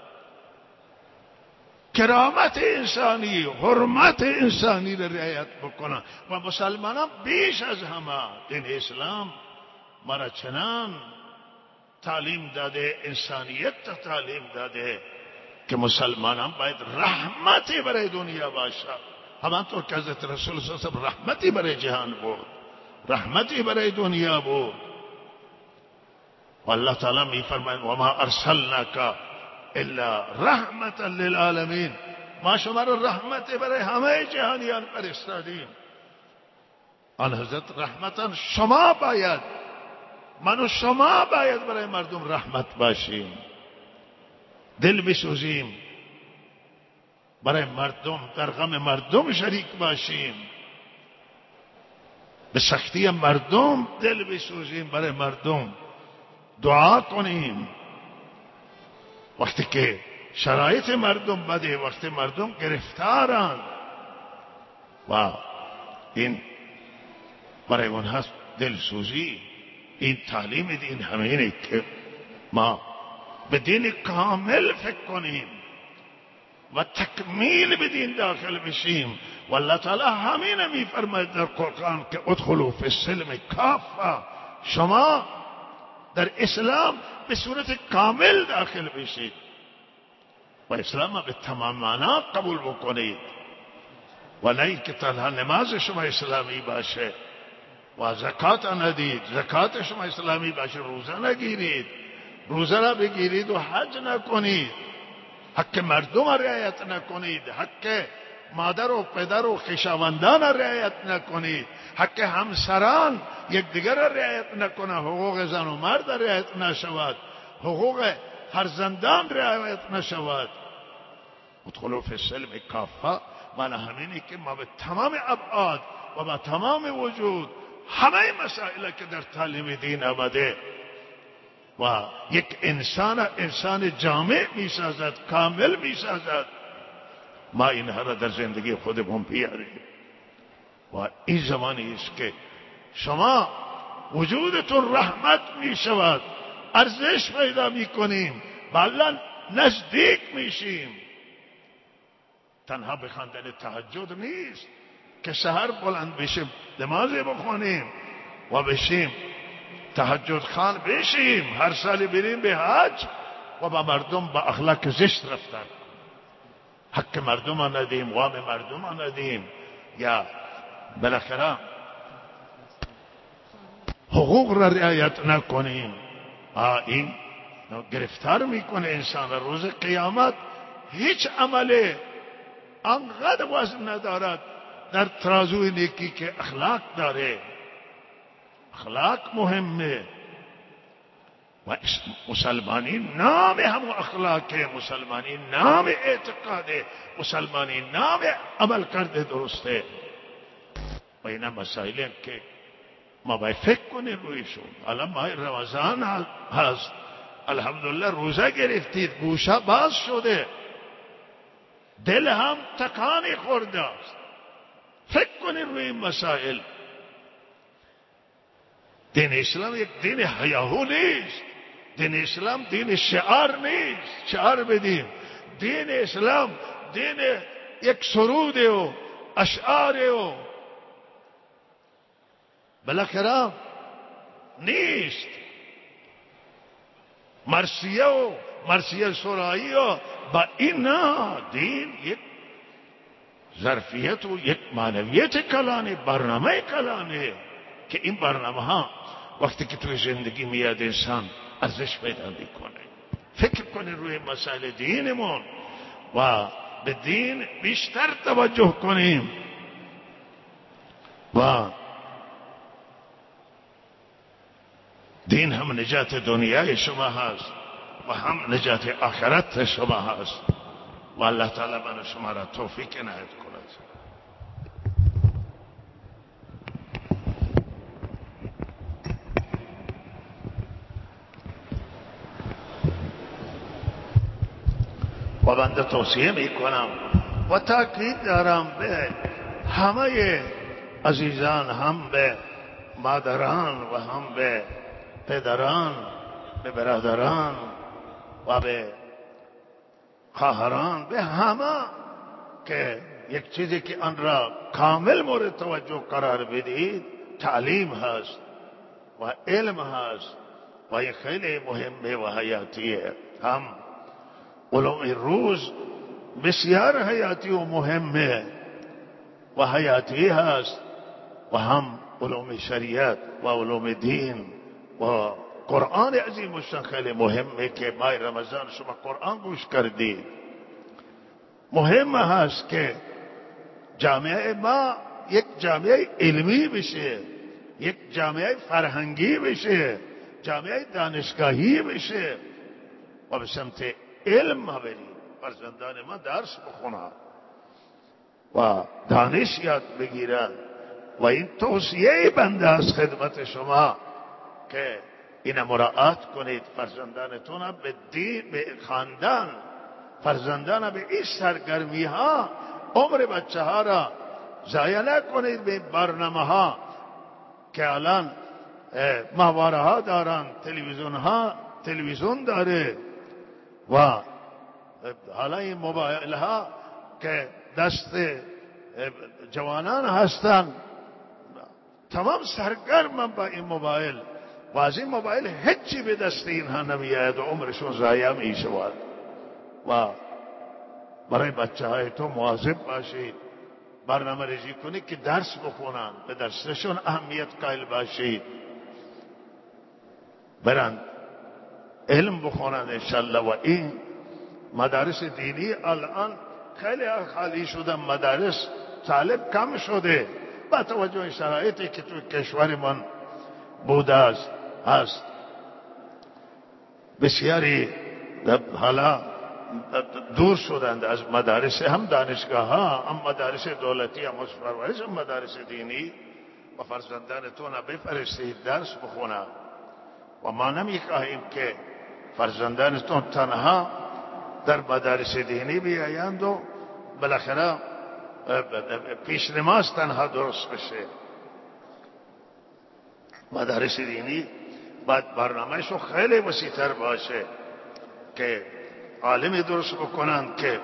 کرامت انسانی، حرمت انسانی را رعایت بکنن. و مسلمانان بیش از همه دین اسلام مرا چنان تعلیم داده، انسانیت تا تعلیم داده که مسلمانان باید رحمتی برای دنیا باشد. همانطور که حضرت رسول صلی الله علیه وسلم رحمتی برای جهان بود، رحمتی برای دنیا بود. و الله تعالی می فرماید و ما ارسلناک الا رحمتا للعالمین، ما شما را رحمت برای همه جهانیان فرستادیم. آن حضرت رحمتا، شما باید، من و شما باید برای مردم رحمت باشیم، دل بسوزیم برای مردم، در غم مردم شریک باشیم، به سختی مردم دل بسوزیم، برای مردم دعا کنیم. وقتی که شرایط مردم بده، وقتی مردم گرفتارن، و این برای اونها دلسوزی، این تعلیم دین همینه که ما به دین کامل فکر کنیم و تکمیل به دین داخل بشیم. و الله تعالی همینه میفرماید در قرآن که ادخلوا فی السلم کافه، شما در اسلام به صورت کامل داخل بشید و اسلام به تمام معنا قبول بکنید، و نه که تنها نماز شما اسلامی باشه و زکات ندید، زکات شما اسلامی باشه، روزه نگیرید، روزه را بگیرید و حج نکنید. حق مردم رعایت نکنید، حق مادر و پدر و خویشاوندان رعایت نکنید، حق همسران یکدیگر را رعایت نکنه، حقوق زن و مرد رعایت نشود، حقوق فرزندان رعایت نشود. ادخلوا فی السلم کافه. معنی همینی که ما به تمام ابعاد و با تمام وجود همه مسائل که در تعلیم دین آمده و یک انسان انسان جامع می سازد، کامل می سازد، ما اینها را در زندگی خودمون بیاریم. و این زمانی است که شما وجودتون رحمت می شود، ارزش پیدا می کنیم، بلا نزدیک می شیم. تنها به خواندن تهجد نیست که سحر بلند بشیم نمازی بخونیم و بشیم تهجد خان بشیم، هر سال بریم به حج و با مردم با اخلاق زشت رفتن، حق مردم ندیم، وام مردم ندیم، یا بالاخره حقوق را رعایت نکنیم. این گرفتار میکنه انسان را. روز قیامت هیچ عمل انقدر وزن ندارد در ترازوی نیکی که اخلاق داره. اخلاق مهمه و مسلمانی نام همو اخلاقه، مسلمانی نام اعتقاده، مسلمانی نام عمل کرده درسته. و اینا مسائلی که ما باید فکر کنیم رویشون. الان ماه رمضان هست، الحمدلله روزه گرفتید، گوشه باز شده، دل هم تکانی خورده است. فکر کنید روی این مسائل. دین اسلام یک دین هیاهو نیست، دین اسلام دین شعار نیست شعار بدیم. دین اسلام دین یک سرود و اشعار و بالاخره نیست. مرثیه و مرثیه سرایی و با این نه، دین یک ظرفیت و یک معنویت کلانه، برنامه کلانه که این برنامه ها وقتی که توی زندگی میاد انسان ارزش پیدا میکنه. فکر کنید روی مسائل دینمون و به دین بیشتر توجه کنیم و دین هم نجات دنیای شما هست و هم نجات آخرت شما هست و الله تعالی من و شما را توفیق عنایت کند. و بنده توصیه می کنم و تاکید دارم به همه عزیزان، هم به مادران و هم به پدران، به برادران و به خواهران، به همه که یک چیزی که آن را کامل مورد توجه قرار بدید تعلیم هست و علم هست و یک خیلی مهمه و حیاتیه. هم علوم روز بسیار حیاتی و مهمه و حیاتی هست و هم علوم شریعت و علوم دین و قرآن عظیم الشان خیلی مهمه که ماه رمضان شما قرآن گوش کردید. مهم هست که جامعه ما یک جامعه علمی بشه، یک جامعه فرهنگی بشه، جامعه دانشگاهی بشه و به سمت علم ما بریم. فرزندان ما درس بخونن و دانش یاد بگیرن و این توصیه بنده از خدمت شما که این مراعات کنید. فرزندانتون به دین، به خاندان، فرزندان به این سرگرمی ها، عمر بچه ها را ضایع نکنید به برنامه ها که الان ماهواره ها دارن، تلویزیون ها تلویزیون داره و حالا این موبایل ها که دست جوانان هستن تمام سرگرم با این موبایل و از این موبایل هیچی به دست اینها نمیاد و عمرشون ضایع می شود. و برای بچه های تو مواظب باشید، برنامه ریزی کنید که درس بخونن، به درسشون اهمیت قائل باشید، برن علم بخونن انشالله و این مدارس دینی الان خیلی خالی شدن، مدارس طالب کم شده با توجه شرایطی که توی کشورمان بوده است هست. بسیاری حالا دور شدند از مدارس، هم دانشگاه ها، هم مدارس دولتی، هم پرورش، هم مدارس دینی. و فرزندانتون بفرستید درس بخونند و ما نمیخواهیم که فرزندانتون تنها در مدارس دینی بیایند و بالاخره پیش نماز تنها درست بشه. مدارس دینی باید برنامهشون خیلی وسیع‌تر باشه که عالمی درست بکنند که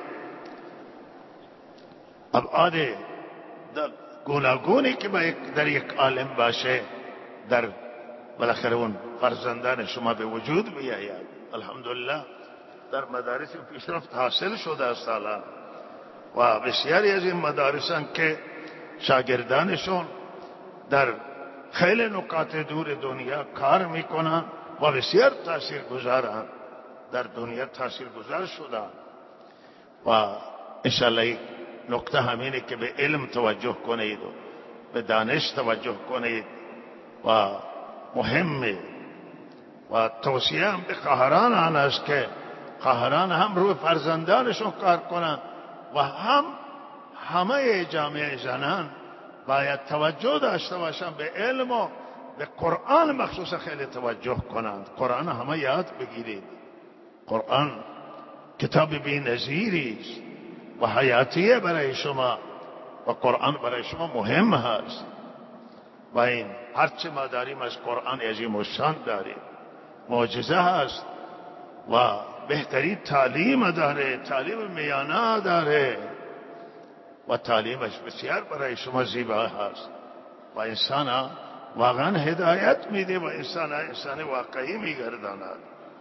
ابعاد گوناگونی که در یک عالم باشه در بالاخره اون فرزندان شما به وجود بیاید. الحمدلله در مدارس پیشرفت حاصل شده است الان و بسیاری از این مدارسان که شاگردانشون در خیلی نقاط دور دنیا کار میکنن و بسیار تاثیر گذارن، در دنیا تاثیر گذار شدن. و انشاءالله نکته همینه که به علم توجه کنید و به دانش توجه کنید و مهمه. و توصیه هم به خواهران آن است که خواهران هم روی فرزندانشون کار کنند و هم همه جامعه زنان باید توجه داشته باشند به علم و به قرآن مخصوصا خیلی توجه کنند. قرآن همه یاد بگیرید. قرآن کتاب بی‌نظیری است و حیاتیه برای شما و قرآن برای شما مهم هست و این هرچه ما داریم از قرآن عظیم الشان داریم، معجزه هست و بهترین تعلیم داره، تعلیم میانه داره و تعلیمش بسیار برای شما زیبا هست و انسان واقعا هدایت میده و انسان انسان واقعی میگرداند.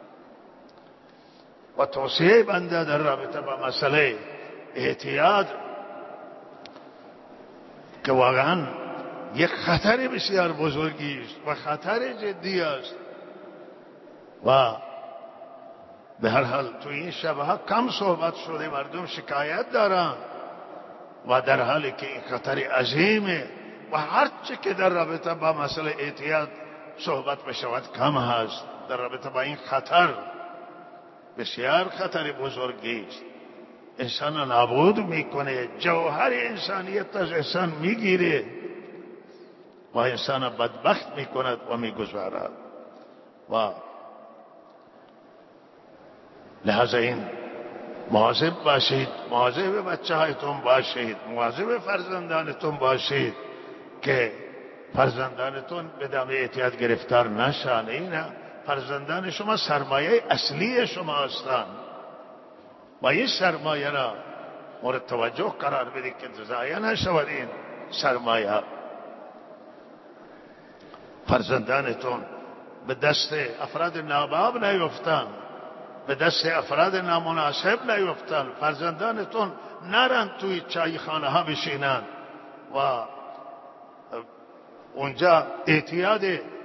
و توصیه بنده در رابطه با مسئله احتیاط که واقعا یک خطر بسیار بزرگی است و خطر جدی است و به هر حال تو این شبها کم صحبت شده، مردم شکایت دارن و در حالی که این خطر عظیمه و هرچه که در رابطه با مسئله احتیاط صحبت بشود کم هست. در رابطه با این خطر بسیار خطر بزرگی است، انسان نابود میکنه، جوهر انسانیت از انسان میگیره و انسان بدبخت میکند و میگذارد. و لحاظا این مواظب باشید، مواظب بچه هایتون باشید، مواظب فرزندانتون باشید که فرزندانتون به دام اعتیاد گرفتار نشن. این فرزندان شما سرمایه اصلی شما هستند و این سرمایه را مورد توجه قرار بدید که ضایع نشود. این سرمایه فرزندانتون به دست افراد ناباب نیفتند، به دست افراد نامناسب نیفتند. فرزندانتون نرن توی چایخانه ها بشینن و اونجا اعتیاد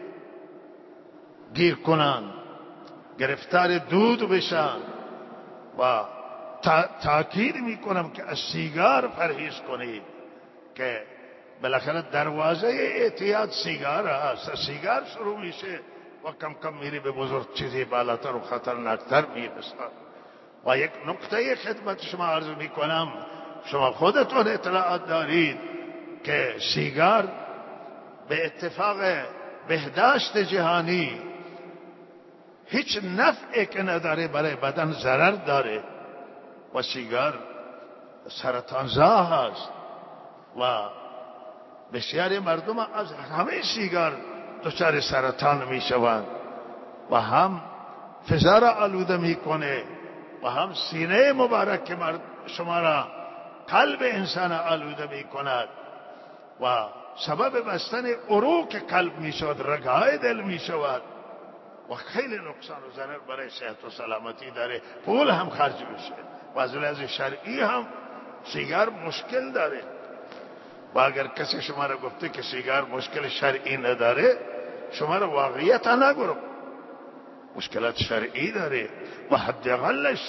گیر کنن، گرفتار دود بشن. و تا، تاکید میکنم که از سیگار پرهیز کنید که بالاخره دروازه اعتیاد سیگار هست. سیگار شروع میشه و کم کم میری به بزرگ چیزی بالاتر و خطرناکتر میرسد. و یک نکته خدمت شما عرض میکنم، شما خودتون اطلاعات دارید که سیگار به اتفاق بهداشت جهانی هیچ نفعی که نداره، برای بدن ضرر داره و سیگار سرطانزا هست و بسیاری مردم از همه سیگار دچار سرطان می شوند و هم فضا را آلوده میکنه و هم سینه مبارک که شما را، قلب انسان آلوده می کند و سبب بستن عروق قلب می شود، رگهای دل می شود و خیلی نقصان و ضرر برای صحت و سلامتی داره. پول هم خرج میشه و از لحاظ شرعی هم سیگار مشکل داره و اگر کسی شما را گفته که سیگار مشکل شرعی نداره، شما را واقعیت نگرو، مشکلات شرعی داره و حداقلش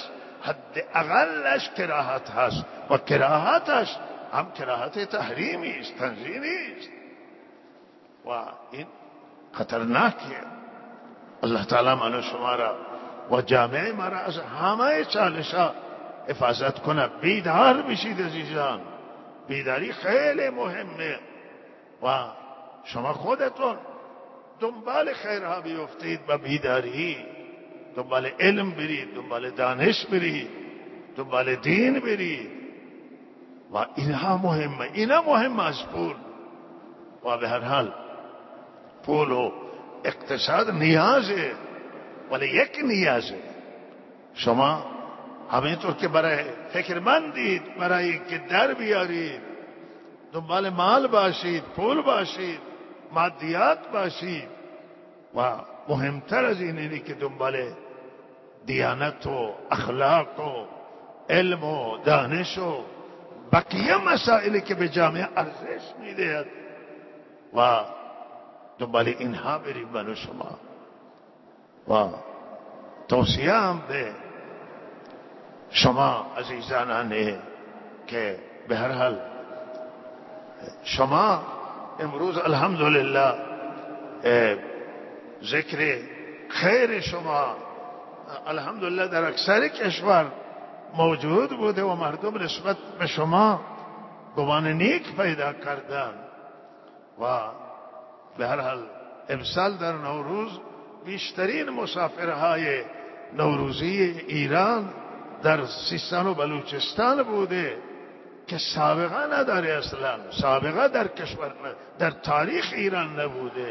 حد اقلش کراهت هست و کراهتش هم کراهت تحریمی است، تنزیهی است و این خطرناکه. الله تعالی من و شما را و جامعه ما را از همه چالش‌ها حفاظت کنه. بیدار بشید عزیزان، بیداری خیلی مهمه و شما خودتون دنبال خیرها بیفتید و بیداری، دنبال علم برید، دنبال دانش برید، دنبال دین برید و اینها مهمه. اینا مهم از پول و به هر حال پول و اقتصاد نیازه، ولی یک نیازه. شما همینطور که برای فکرمندید برای که در بیارید، دنبال مال باشید، پول باشید، مادیات باشید و مهمتر از این اینی که دنبال دیانت و اخلاق و علم و دانش و بقیه مسائلی که به جامعه ارزش میدهد و دنبال اینها برید من و شما. و توصیه هم به شما عزیزانانه که به هر حال شما امروز الحمدلله ذکر خیر شما الحمدلله در اکثر کشور موجود بوده و مردم نسبت به شما گمان نیک پیدا کردن و به هر حال امسال در نوروز بیشترین مسافرهای نوروزی ایران در سیستان و بلوچستان بوده که سابقه نداره، اصلا سابقه در کشور در تاریخ ایران نبوده.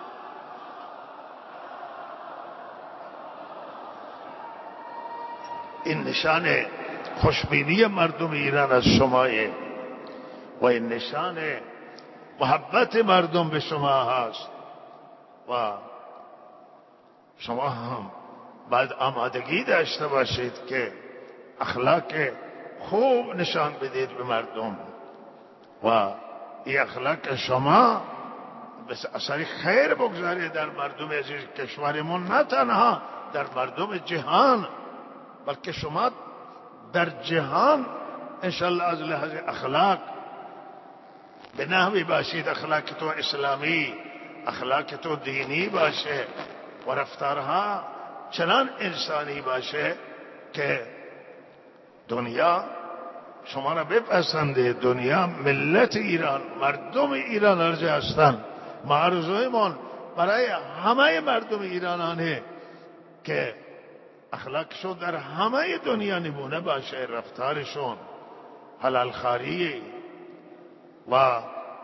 این نشان خوشبینی مردم ایران از شمایه و این نشان محبت مردم به شما هست و شما هم باید آمادگی داشته باشید که اخلاق خوب نشان بدید به مردم و این اخلاق شما بس اثر خیر بگذارید در مردم عزیز کشورمون، نه تنها در مردم جهان بلکه شما در جهان انشالله از لحاظ اخلاق به نحوی باشید، اخلاق تو اسلامی، اخلاق تو دینی باشه و رفتارها چنان انسانی باشه که دنیا شما را بپسنده. دنیا ملت ایران، مردم ایران ارجه هستند. ما آرزویمون برای همه مردم ایرانانه که اخلاقشون در همه دنیا نمونه باشه، رفتارشون حلال خواری و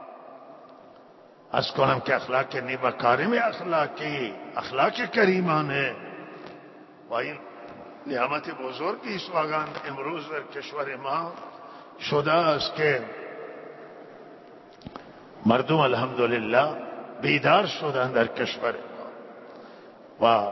از کنم که اخلاق نیمکارم اخلاقی، اخلاق کریمانه و این نعمت بزرگی است واقعا امروز در کشور ما شده است که مردم الحمدلله بیدار شدن در کشور ما و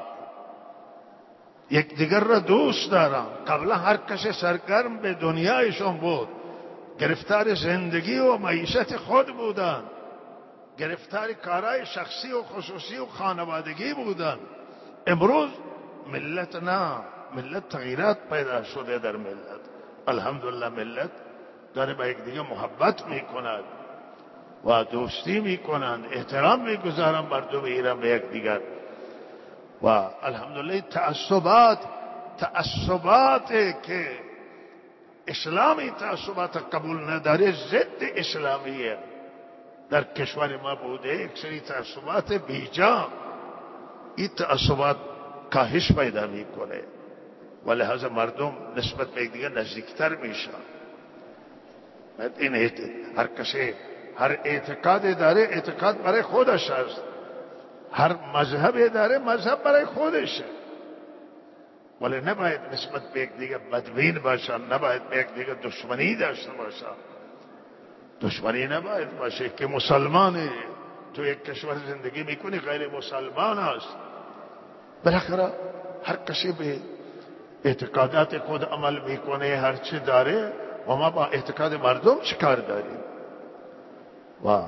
یک دیگر را دوست دارم. قبلا هر کسی سرگرم به دنیایشون بود، گرفتار زندگی و معیشت خود بودن، گرفتار کارهای شخصی و خصوصی و خانوادگی بودن. امروز ملت نه، ملت تغییرات پیدا شده در ملت. الحمدلله ملت داره با یک دیگه محبت میکند و دوستی میکنند، احترام میگذارند مردم ایران به یک دیگر و الحمدلله تعصبات تعصبات که اسلامی تعصبات قبول نداره ضد اسلامیه در کشور ما بوده. یک سری تعصبات بیجا، این تعصبات کاهش پیدا میکنه و لحاظ مردم نسبت به یک دیگه نزدیکتر میشن. این هر کسی هر اعتقاد داره، اعتقاد برای خودش است. هر مذهب داره، مذهب برای خودشه، ولی نباید نسبت به یک دیگه بدبین باشن، نباید به یک دیگه دشمنی داشته باشن. دشمنی نباید باشه که مسلمانی تو یک کشور زندگی میکنی غیر مسلمان است. بالاخره هر کسی به اعتقادات خود عمل میکنه، هر چی داره و ما با اعتقاد مردم چیکار داریم و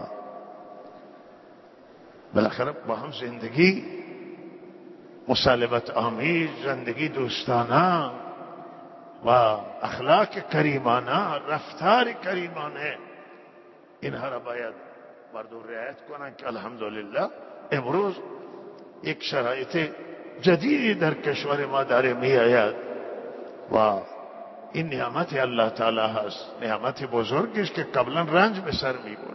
بالاخره با هم زندگی مسالمت آمیز، زندگی دوستانه و اخلاق کریمانه، رفتار کریمانه، اینها را باید مردم رعایت کنند که الحمدلله امروز یک شرایط جدیدی در کشور ما داره می آید و این نعمت الله تعالی هست، نعمت بزرگی است که قبلا رنج به سر می برد.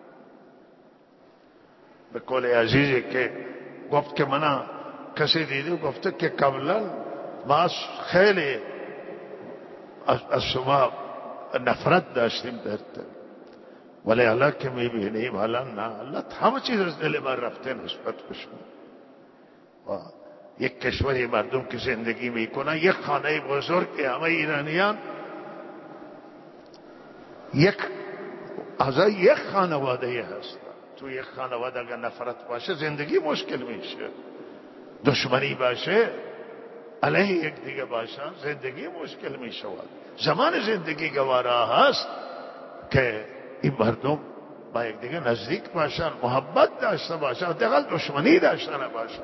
به قول عزیزی که گفت که من کسی دیده گفته که قبلا ما خیلی از شما نفرت داشتیم در ولی حالا که می بینیم حالا نه، الله همه چیز از دل ما رفته نسبت به شما. و یک کشوری مردم که زندگی میکنن، یک خانه بزرگ همه ایرانیان یک اعضای یک خانواده هست. تو یک خانواده اگر نفرت باشه زندگی مشکل میشه، دشمنی باشه علیه یک دیگه باشه زندگی مشکل میشود. زمان زندگی گوارا هست که این مردم با یک دیگه نزدیک باشن، محبت داشته باشن، حداقل دشمنی داشته نباشن.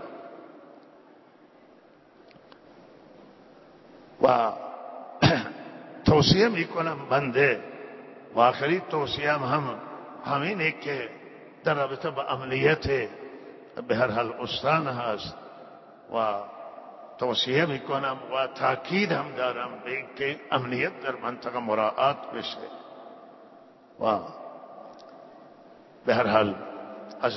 و توصیه میکنم بنده و آخری توصیه هم, هم همینه که در رابطه با امنیت به هر حال استان هست و توصیه میکنم و تاکید هم دارم به اینکه امنیت در منطقه مراعات بشه و به هر حال از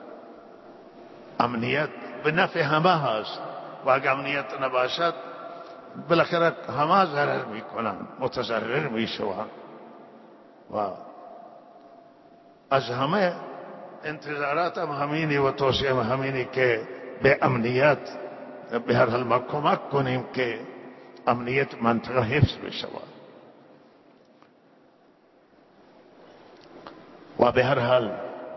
امنیت به نفع همه هست و اگر امنیت نباشد بالاخره همه ضرر میکنن، متضرر میشوند و از همه انتظارات هم همینی و توصیه هم همینی که به امنیت به هر حال ما کمک کنیم که امنیت منطقه حفظ بشود و به هر حال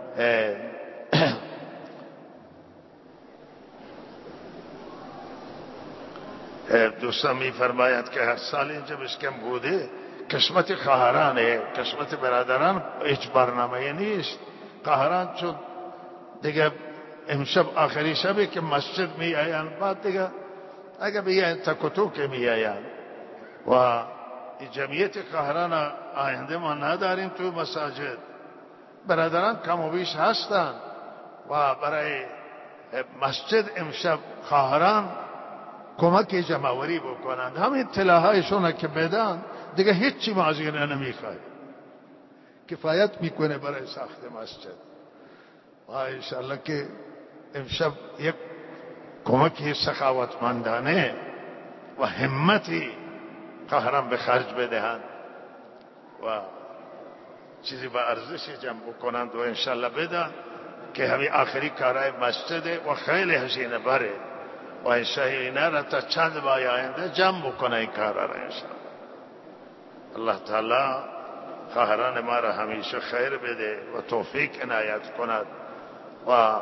دوستان می فرماید که هر سال اینجا بشکم بوده قسمت خواهرانه، قسمت برادران هیچ برنامه نیست. خواهران چون دیگه امشب آخری شبی که مسجد می آیند، بعد دیگه اگه بیاین تکتو که می آیند و جمعیت خواهران آینده ما نداریم تو مساجد. برادران کم و بیش هستند و برای مسجد امشب خواهران کمک جمعوری بکنند. همین طلاهایشون که بدن دیگه هیچی ما از اینا نمیخواهیم، کفایت میکنه برای ساخت مسجد و انشاءالله که امشب یک کمکی سخاوتمندانه و همتی خواهران به خرج بدهند و چیزی با ارزش جمع بکنند و انشاءالله بدن که همین آخری کارهای مسجد و خیلی هزینه بره و انشاءالله اینا را تا چند ماه آینده جمع بکنه این کارا را انشاءالله. الله تعالی خواهران ما را همیشه خیر بده و توفیق عنایت کند و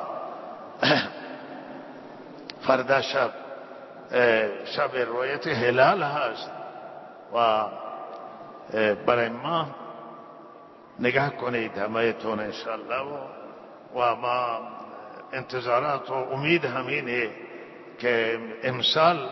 فردا شب شب رویت هلال هست و برای ما نگاه کنید همه تون انشاءالله و, و ما انتظارات و امید همینه که امسال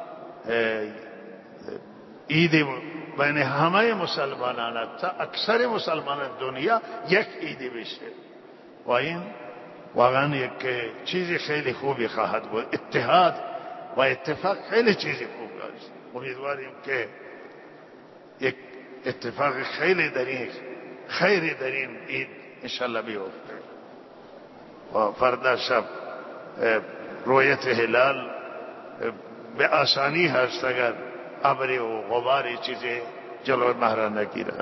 عید بین همه مسلمانان تا اکثر مسلمانان دنیا یک عید بشه و این واقعا یک چیزی خیلی خوبی خواهد بود. اتحاد و اتفاق خیلی چیزی خوب است. امیدواریم که یک اتفاق خیلی در این خیری در این عید انشاءالله بیفته و فردا شب رویت هلال به آسانی هست اگر ابری و غباری چیزی جلو مهر نگیرد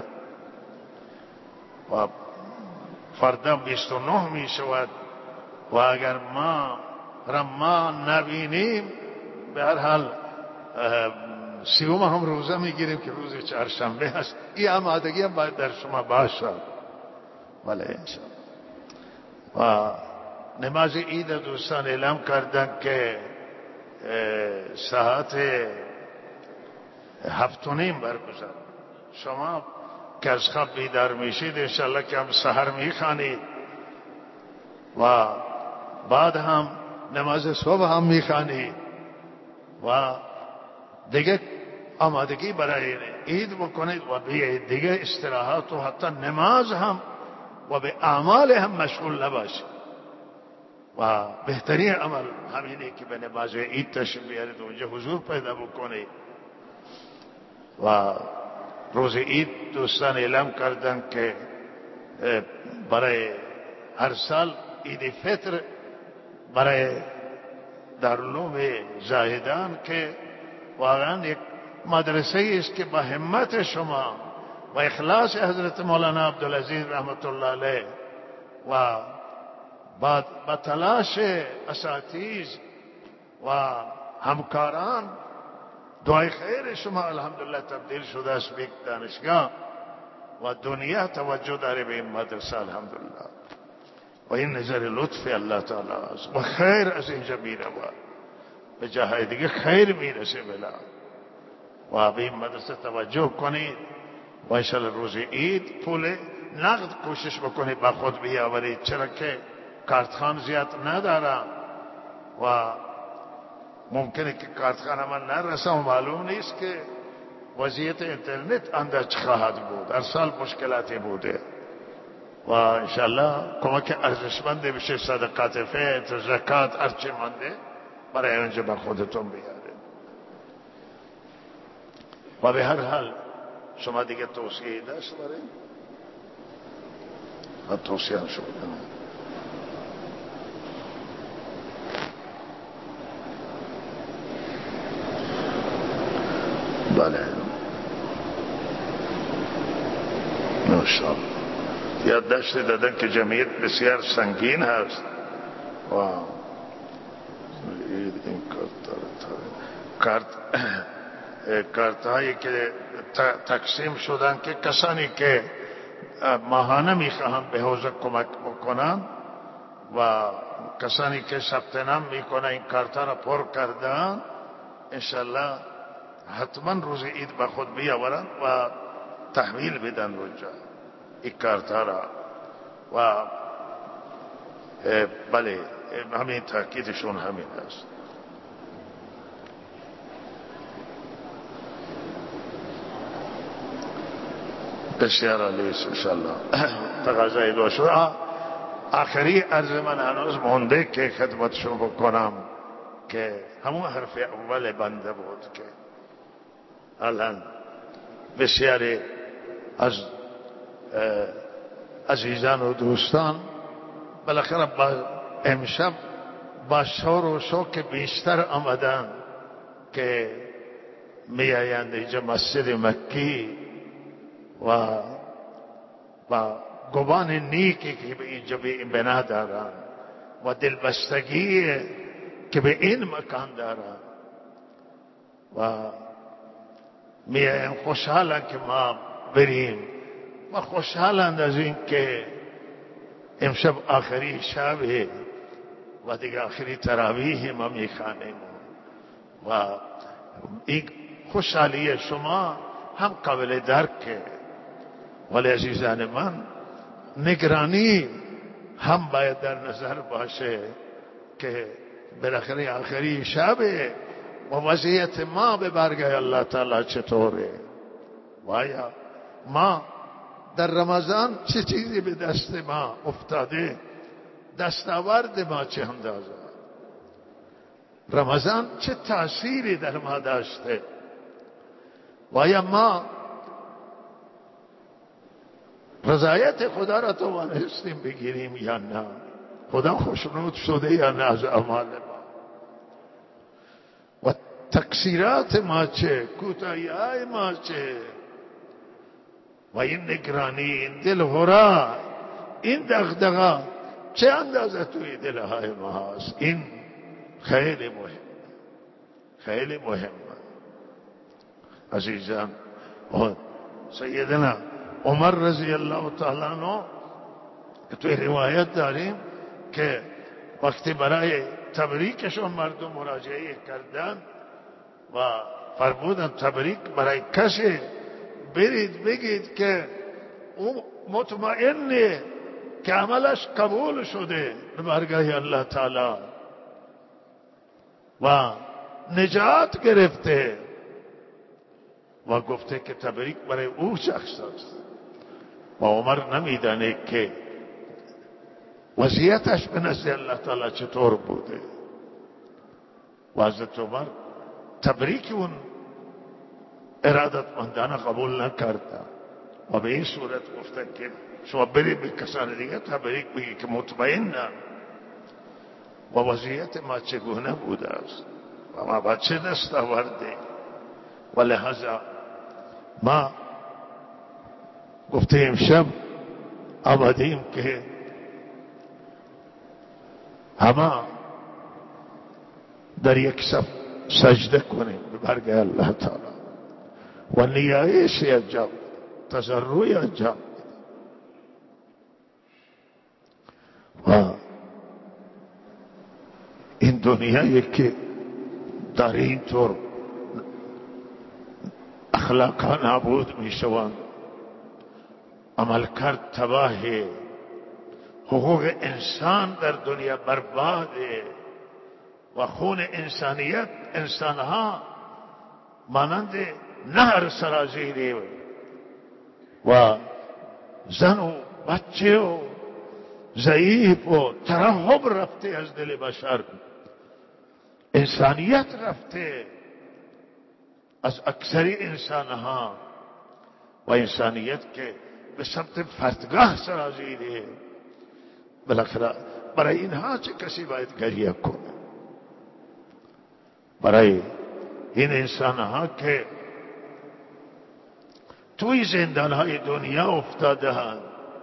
و فردا بیست و نه می شود و اگر ما ما نبینیم به هر حال سیوم هم روزه میگیریم که روز چهارشنبه هست. این آمادگی هم باید در شما باشد ولی انشاءالله. و نماز عید دوستان اعلام کردن که ساعت هفت و نیم برگزار. شما که از خواب بیدار میشید انشاءالله که هم سحر میخوانید و بعد هم نماز صبح هم میخوانید و دیگه آمادگی برای عید بکنید و به دیگه استراحات و حتی نماز هم و به اعمال هم مشغول نباشید. و بهترین عمل همینه که به نماز عید تشریف بیارید اونجا حضور پیدا بکنید. و روز عید دوستان اعلام کردن که برای هر سال عید فطر برای دارالعلوم زاهدان که واقعا یک مدرسه است که با همت شما و اخلاص حضرت مولانا عبدالعزیز رحمت الله علیه و با تلاش اساتید و همکاران دعای خیر شما الحمدلله تبدیل شده است به یک دانشگاه و دنیا توجه داره به این مدرسه الحمدلله. و این نظر لطف الله تعالی است و خیر از اینجا میره و به جاهای دیگه خیر میرسه بلا. و به این مدرسه توجه کنید و انشاءالله روز عید پول نقد کوشش بکنید با خود بیاورید، چرا که کارتخان زیاد ندارم و ممکنه که کارتخان من نرسه و معلوم نیست که وضعیت اینترنت انداز خواهد بود. هر سال مشکلاتی بوده و انشاءالله کمک ارزشمند بشه، صدقات فطر، زکات، هرچی مانده برای اونجا با خودتون بیاره. و به هر حال شما دیگه توصیه داشت برای و توصیه هم شد بله ماشاءالله. یادداشت دادن که جمعیت بسیار سنگین هست و این کارت کارت هایی که تقسیم شدن که کسانی که ماهانه میخواهند به حوزه کمک بکنن و کسانی که ثبت نام میکنن این کارت ها را پر کردن انشالله حتما روز عید با خود بیاورند و تحویل بدن اونجا این کارت ها را. و بله همین تاکیدشون همین است. بسیار عالی است انشاءالله. تقاضای دعا شد. آخری عرض من هنوز مونده که خدمتشون بکنم که همون حرف اول بنده بود که الان بسیاری از عزیزان و دوستان بالاخره با امشب با شور و شوق بیشتر آمدن که می آیند اینجا مسجد مکی و با گمان نیکی که به اینجا بنا دارن و دلبستگی که به این مکان دارن و میایم خوشحالن که ما بریم و خوشحالند از این که امشب آخری شب و دیگه آخری تراویح ما میخوانیم و این خوشحالی شما هم قابل درکه. ولی عزیزان من نگرانی هم باید در نظر باشه که بالاخره آخری شب و وضعیت ما به برگه الله تعالی چطوره و آیا ما در رمضان چه چیزی به دست ما افتاده، دستاورد ما چه اندازه، رمضان چه تأثیری در ما داشته و آیا ما رضایت خدا را توانستیم بگیریم یا نه، خدا خوشنود شده یا نه از اعمال ما و تقصیرات ما چه، کوتاهی های ما چه و این نگرانی، این دلهره، این دغدغه چه اندازه توی دلهای ما هست. این خیلی مهم، خیلی مهم عزیزان. سیدنا عمر رضی الله تعالی عنه توی روایت داریم که وقتی برای تبریکشون مردم مراجعه کردن و فرمودن تبریک برای کسی برید بگید که او مطمئنه که عملش قبول شده به بارگاه الله تعالی و نجات گرفته و گفته که تبریک برای او شخص است. و عمر نمیدانه که وضعیتش به نزد الله تعالی چطور بوده. و حضرت عمر تبریک اون ارادتمندانه قبول نکرده و به این صورت گفته که شما بری به کسان دیگه تبریک بگی که مطمئنم و وضعیت ما چگونه بوده است و ما بچه دست آورده. و لحظه ما گفته امشب آمدیم که همه در یک صف سجده کنیم به برگه الله تعالی و نیایشی انجام تضرعی انجام و این دنیایی که در این طور اخلاقا نابود می شوند، عملکرد تباه، حقوق انسان در دنیا برباده و خون انسانیت انسانها مانند نهر سرازیره و زن و بچه و ضعیف و ترحم رفته از دل بشر، انسانیت رفته از اکثر انسانها و انسانیت که به سمت فتگاه سرازیره. بالاخره برای اینها چه کسی باید گریه کنه؟ برای این انسانها که توی زندانهای دنیا افتاده‌اند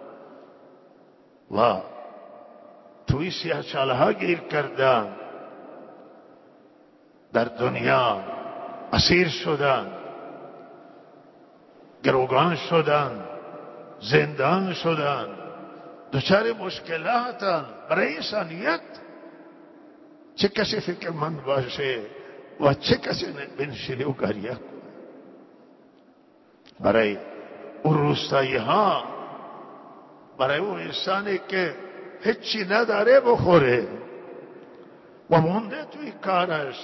و توی سیاه‌چاله‌ها گیر کردند، در دنیا اسیر شدند، گروگان شدند، زندان شدند، دچار مشکلاتند. برای انسانیت چه کسی فکرمند باشه و چه کسی بنشینه و گریه کنه؟ برای اون روستایی ها، برای اون انسانی که هیچی نداره بخوره و مونده توی کارش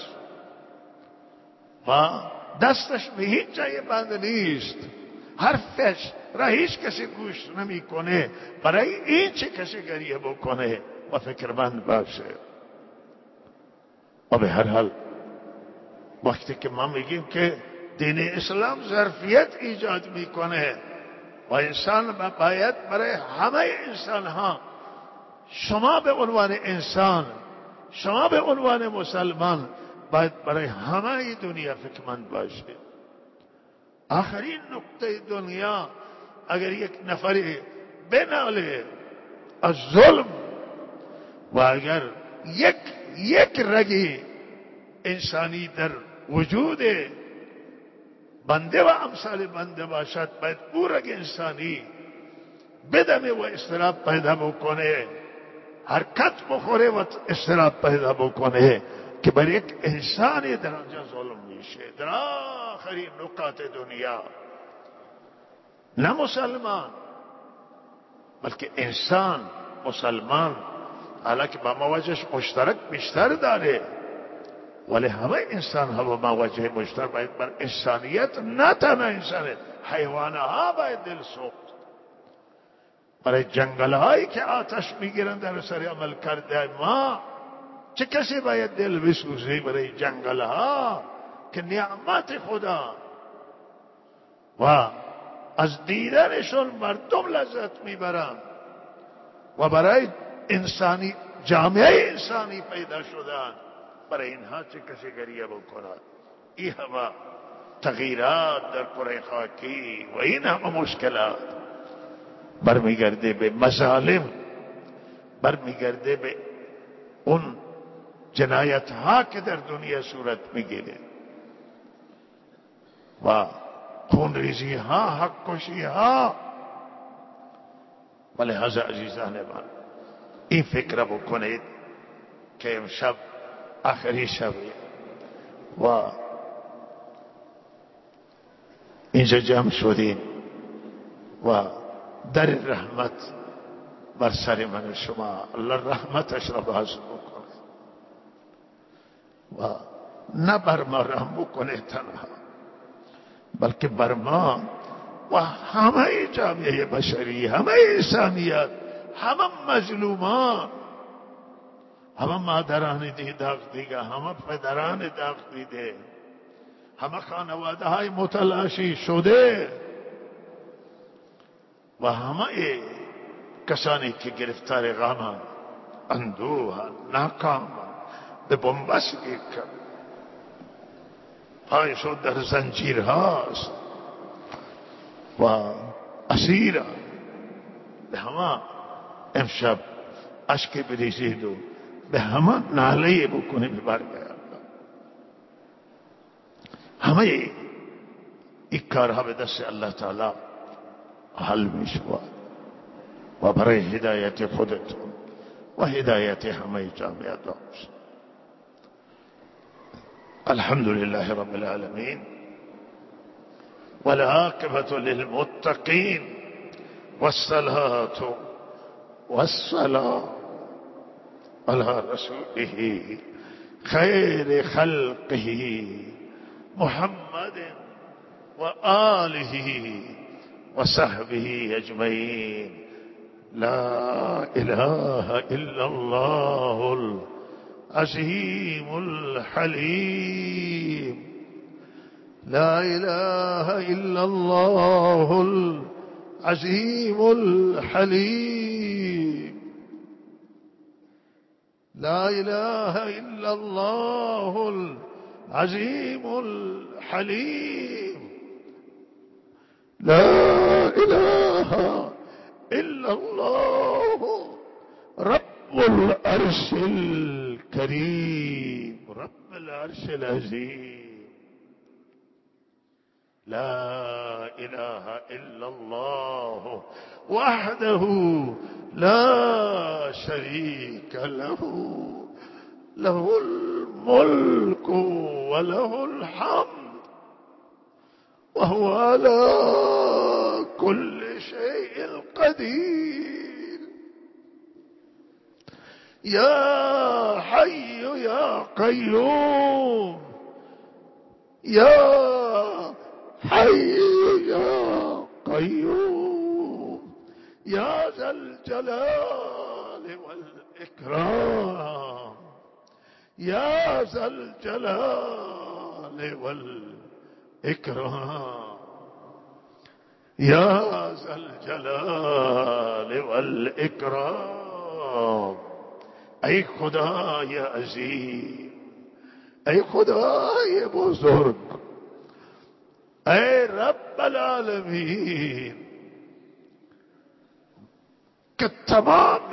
و دستش به هیچ جای بند نیست، حرفش را هیچ کسی گوش نمی کنه، برای این چه کسی گریه بکنه و فکرمند باشه؟ و به هر حال وقتی که ما میگیم که دین اسلام ظرفیت ایجاد میکنه و انسان باید برای همه انسان ها، شما به عنوان انسان، شما به عنوان مسلمان باید برای همه دنیا فکرمند باشه. آخرین نقطه دنیا اگر یک نفری بناله از ظلم و اگر یک یک رگی انسانی در وجود بنده و امثال بنده باشد، باید او رگ انسانی بدمه و اضطراب پیدا بکنه، حرکت بخوره و اضطراب پیدا بکنه که بر یک انسانی در آنجا ظلم میشه. در آخرین نقاط دنیا نه مسلمان بلکه انسان مسلمان، حالانکه با مواجهش مشترک بیشتر داره، ولی همه انسان ها با مواجه مشترک باید بر انسانیت، نه تنها انسانیت، حیوانها باید دل سوخت. برای جنگل هایی که آتش میگیرن در سر عمل کرده ما، چه کسی باید دل بسوزه برای جنگل ها که نعمت خدا و از دیدنشون مردم لذت میبرن و برای انسانی جامعه انسانی پیدا شدن، برای اینها چه کسی گریه بکند؟ این همه تغییرات در کره خاکی و این همه مشکلات برمیگرده به مظالم، برمیگرده به اون جنایت ها که در دنیا صورت میگیره و خونریزی ها، حق کشی ها. ولی لحاظ عزیزان من، این فکر بکنید که امشب آخری شبیه و اینجا جمع شدیم و در رحمت بر سر من شما، الله رحمتش را باز بکنه و نه بر ما رحم بکنه تنها، بلکه بر ما و همه جامعه بشری، همه انسانیت، همه مظلومان، همه مادران داغ دیده، همه پدران داغ دیده، همه خانواده های متلاشی شده و همه کسانی که گرفتار غم، اندوه، ناکام، به بنبست کرد، پایشون در زنجیر هاست و اسیر، به همه امشب اشک بریزید و به همه ناله بکنه ببرگرد. همه این کارها به دست الله تعالی حل می شود و برای هدایت خودتون و هدایت همه جامعه داشت. الحمد لله رب العالمين والعاقبة للمتقين والصلاة والسلام على رسوله خير خلقه محمد وآله وصحبه أجمعين. لا إله إلا الله العظيم الحليم. لا إله إلا الله العظيم الحليم. لا إله إلا الله العظيم الحليم. لا إله إلا الله رب العرش الكريم رب العرش العظيم. لا إله إلا الله وحده لا شريك له له الملك وله الحمد وهو على كل شيء قدير. يا حي يا قيوم يا حي يا قيوم يا ذا الجلال والإكرام يا ذا الجلال والإكرام يا ذا الجلال والإكرام. ای خدای عظیم، ای خدای بزرگ، ای رب العالمین که تمام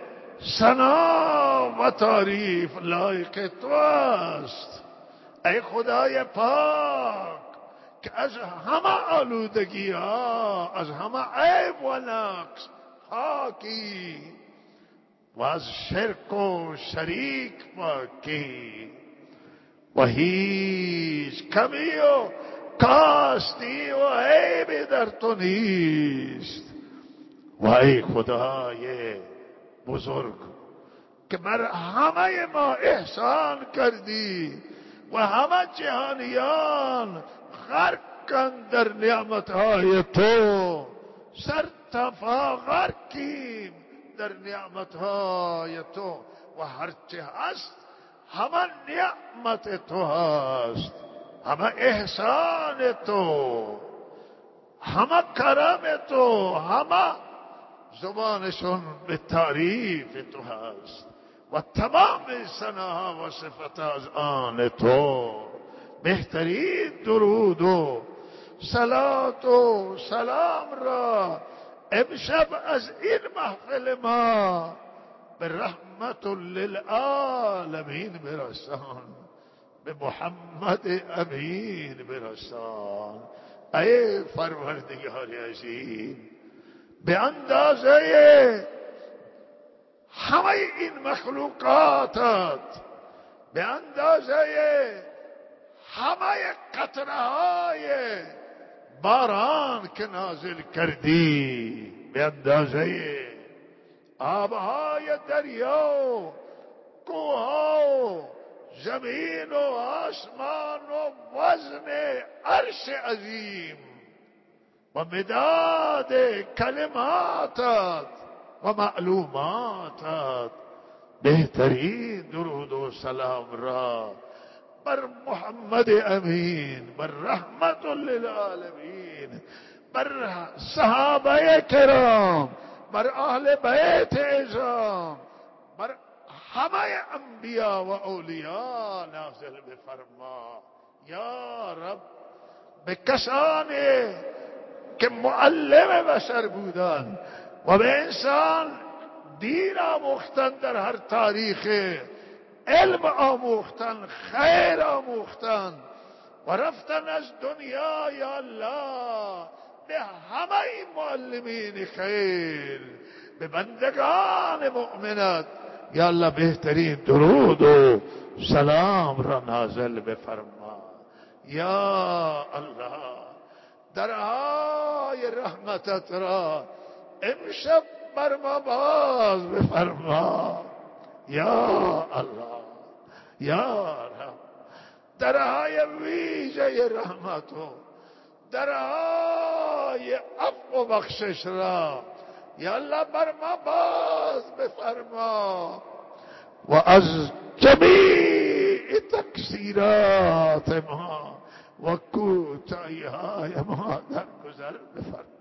ثنا و تعریف لایق تو است. ای خدای پاک که از همه آلودگی ها، از همه عیب و نقص پاکی و از شرک و شریک پاکی و هیچ کمی و کاستی و عیبی در تو نیست. و ای خدای بزرگ که بر همه ما احسان کردی و همه جهانیان غرق کن در نعمتهای تو، سر تا پا غرقیم در نعمتهای تو و هرچه هست همه نعمت تو هست، همه احسان تو، همه کرم تو، همه زبانشون به تعریف تو هست و تمام ثناها و صفت از آن تو. بهترین درود و صلات و سلام را امشب از این محفل ما به رحمت للعالمین برسان، به محمد امین برسان. ای پروردگار عظیم، به اندازه همه این مخلوقاتت، به اندازه همه قطره های باران که نازل کردی، به اندازه آبهای دریا، کوها و زمین و آسمان و وزن عرش عظیم و مداد کلماتت و معلوماتت بهترین درود و سلام را بر محمد امین، بر رحمت للعالمین، بر صحابه کرام، بر اهل بیت اعظام، بر همه انبیا و اولیاء نازل بفرما. یا رب به کسانی که معلم بشر بودند و به انسان دین آموختن، در هر تاریخ علم آموختن، خیر آموختن و رفتن از دنیا، یا الله به همه معلمین خیر، به بندگان مؤمنت یا الله بهترین درود و سلام را نازل بفرما. یا الله درهای رحمتت را امشب بر ما باز بفرما. یا الله یا رب درهای ویژه رحمت و درهای عفو و بخشش را یا الله بر ما باز بفرما و از جمیع تقصیرات ما و کوتاهی های ما درگذر بفرما.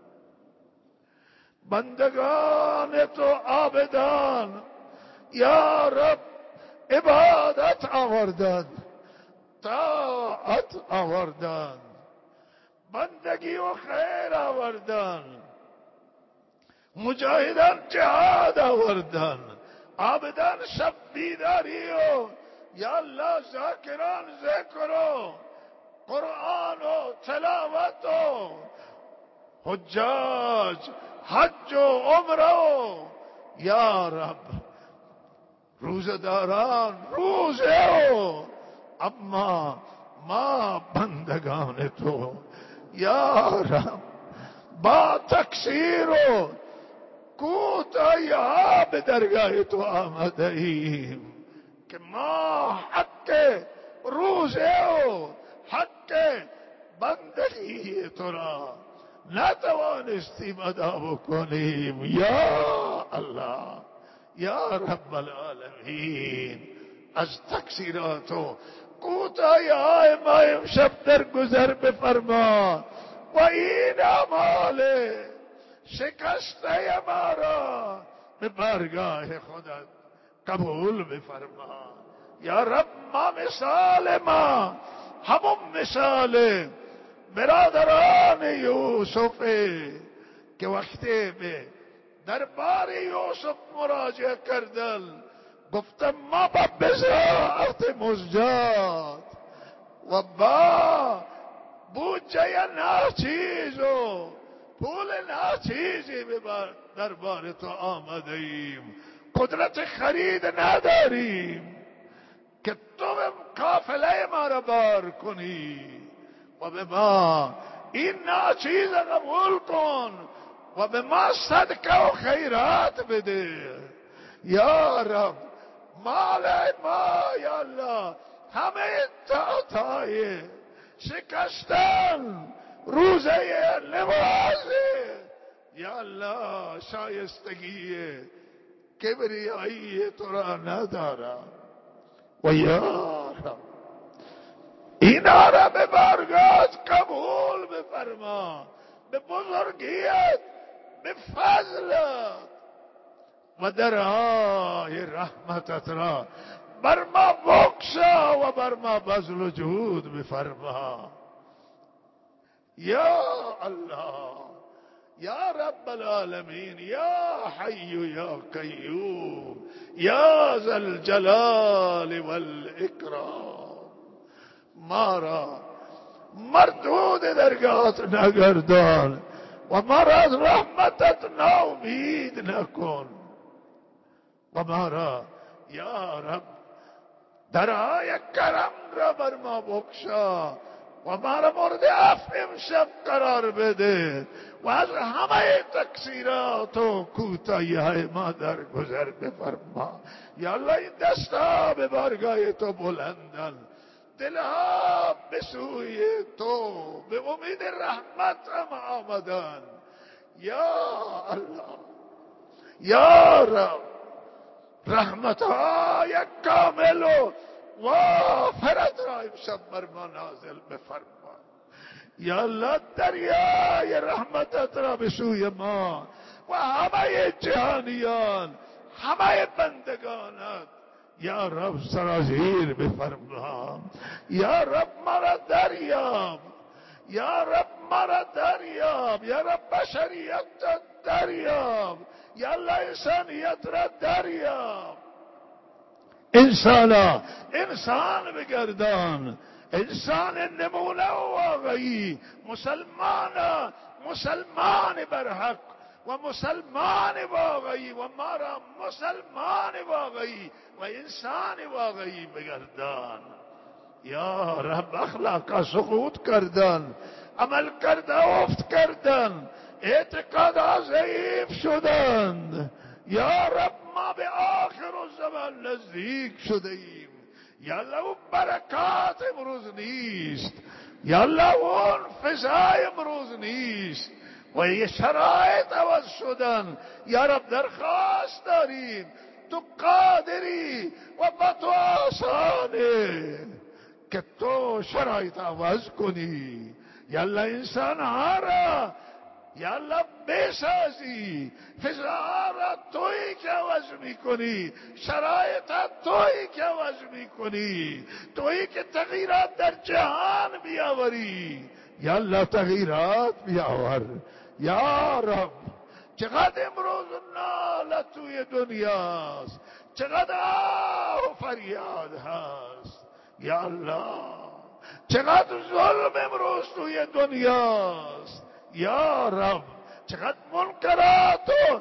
بندگان تو عابدان یا رب عبادت آوردند، طاعت آوردند، بندگی و خیر آوردند، مجاهدان جهاد آوردند، عابدان شب بیداری و یا الله ذاکران ذکر و قرآن و تلاوت و حجاج حج و عمره و یا رب روزداران روزه و اما ما بندگان تو یا رب با تقصیر و کوتاهی ها به درگاه تو آمده ایم که ما حق روزه و حق بندگی تو را نتوانستیم ادا بکنیم. یا الله یا رب العالمین از تقصیرات و کوتاهی های ما امشب در گذر بفرما و این اعمال شکسته ما را به بارگاه خودت قبول بفرما. یا رب ما مثال ما همون مثال برادران یوسف که وقتی به دربار یوسف مراجعه کردن گفتم ما با بضاعت مزجات و با بودجه ناچیز و پول ناچیزی به دربار تو آمده ایم، قدرت خرید نداریم که تو به قافله ما را بار کنی و به ما این ناچیز قبول کن و به ما صدقه و خیرات بده. یا رب مال ما یا الله همه طاعتهای شکستن روزه نماز یا الله شایستگی کبریایی تو را ندارم و یا رب اینا را به بارگاهت قبول بفرما، به بزرگیت، به فضلت و درهای رحمتت را بر ما بخشا و بر ما بذل و جود بفرما. یا الله یا رب العالمین یا حی یا قیوم یا ذا الجلال والاکرام ما را مردود درگاهت نگردان و ما را از رحمتت ناامید نکن و ما را یا رب درهای کرم را بر ما بخشا و ما را مورد عفو امشب قرار بده و از همه تقصیرات و کوتاهی های ما درگذر بفرما. یا الله این دستها به بارگاه تو بلندن، دلها به سوی تو به امید رحمت هم آمدن. یا الله یا رب رحمتهای کامل و وافرت را امشب بر ما نازل بفرما. یا الله دریای رحمتت را به سوی ما و همه جهانیان همه بندگانت یا رب سرازیر بفرما. یا رب مرا دریاب، یا رب مرا دریاب، یا رب بشریت دریاب، یا الله انسانیت را دریاب. انسانا انسان بگردان، انسان نمونه و واقعی، مسلمان مسلمان برحق و مسلمان واقعی و ما را مسلمان واقعی و انسان واقعی بگردان. یا رب اخلاق سقوط کردن، عمل کرده افت کردن، اعتقاد ضعیف شدند. یا رب ما به آخر الزمان نزدیک شده ایم. یا الله اون برکات امروز نیست، یا الله اون فضای امروز نیست و یه شرایط عوض شدن. یا رب درخواست داریم، تو قادری و با تو آسانه که تو شرایط عوض کنی. یا الله انسان ها را یا الله بسازی، فضا را تویی که عوض میکنی، شرایط تویی که عوض میکنی، تویی که تغییرات در جهان بیاوری. یا الله تغییرات بیاور. یا رب چقدر امروز ناله توی دنیاست، چقدر آه و فریاد هست. یا الله چقدر ظلم امروز توی دنیاست. یا رب چقدر منکرات و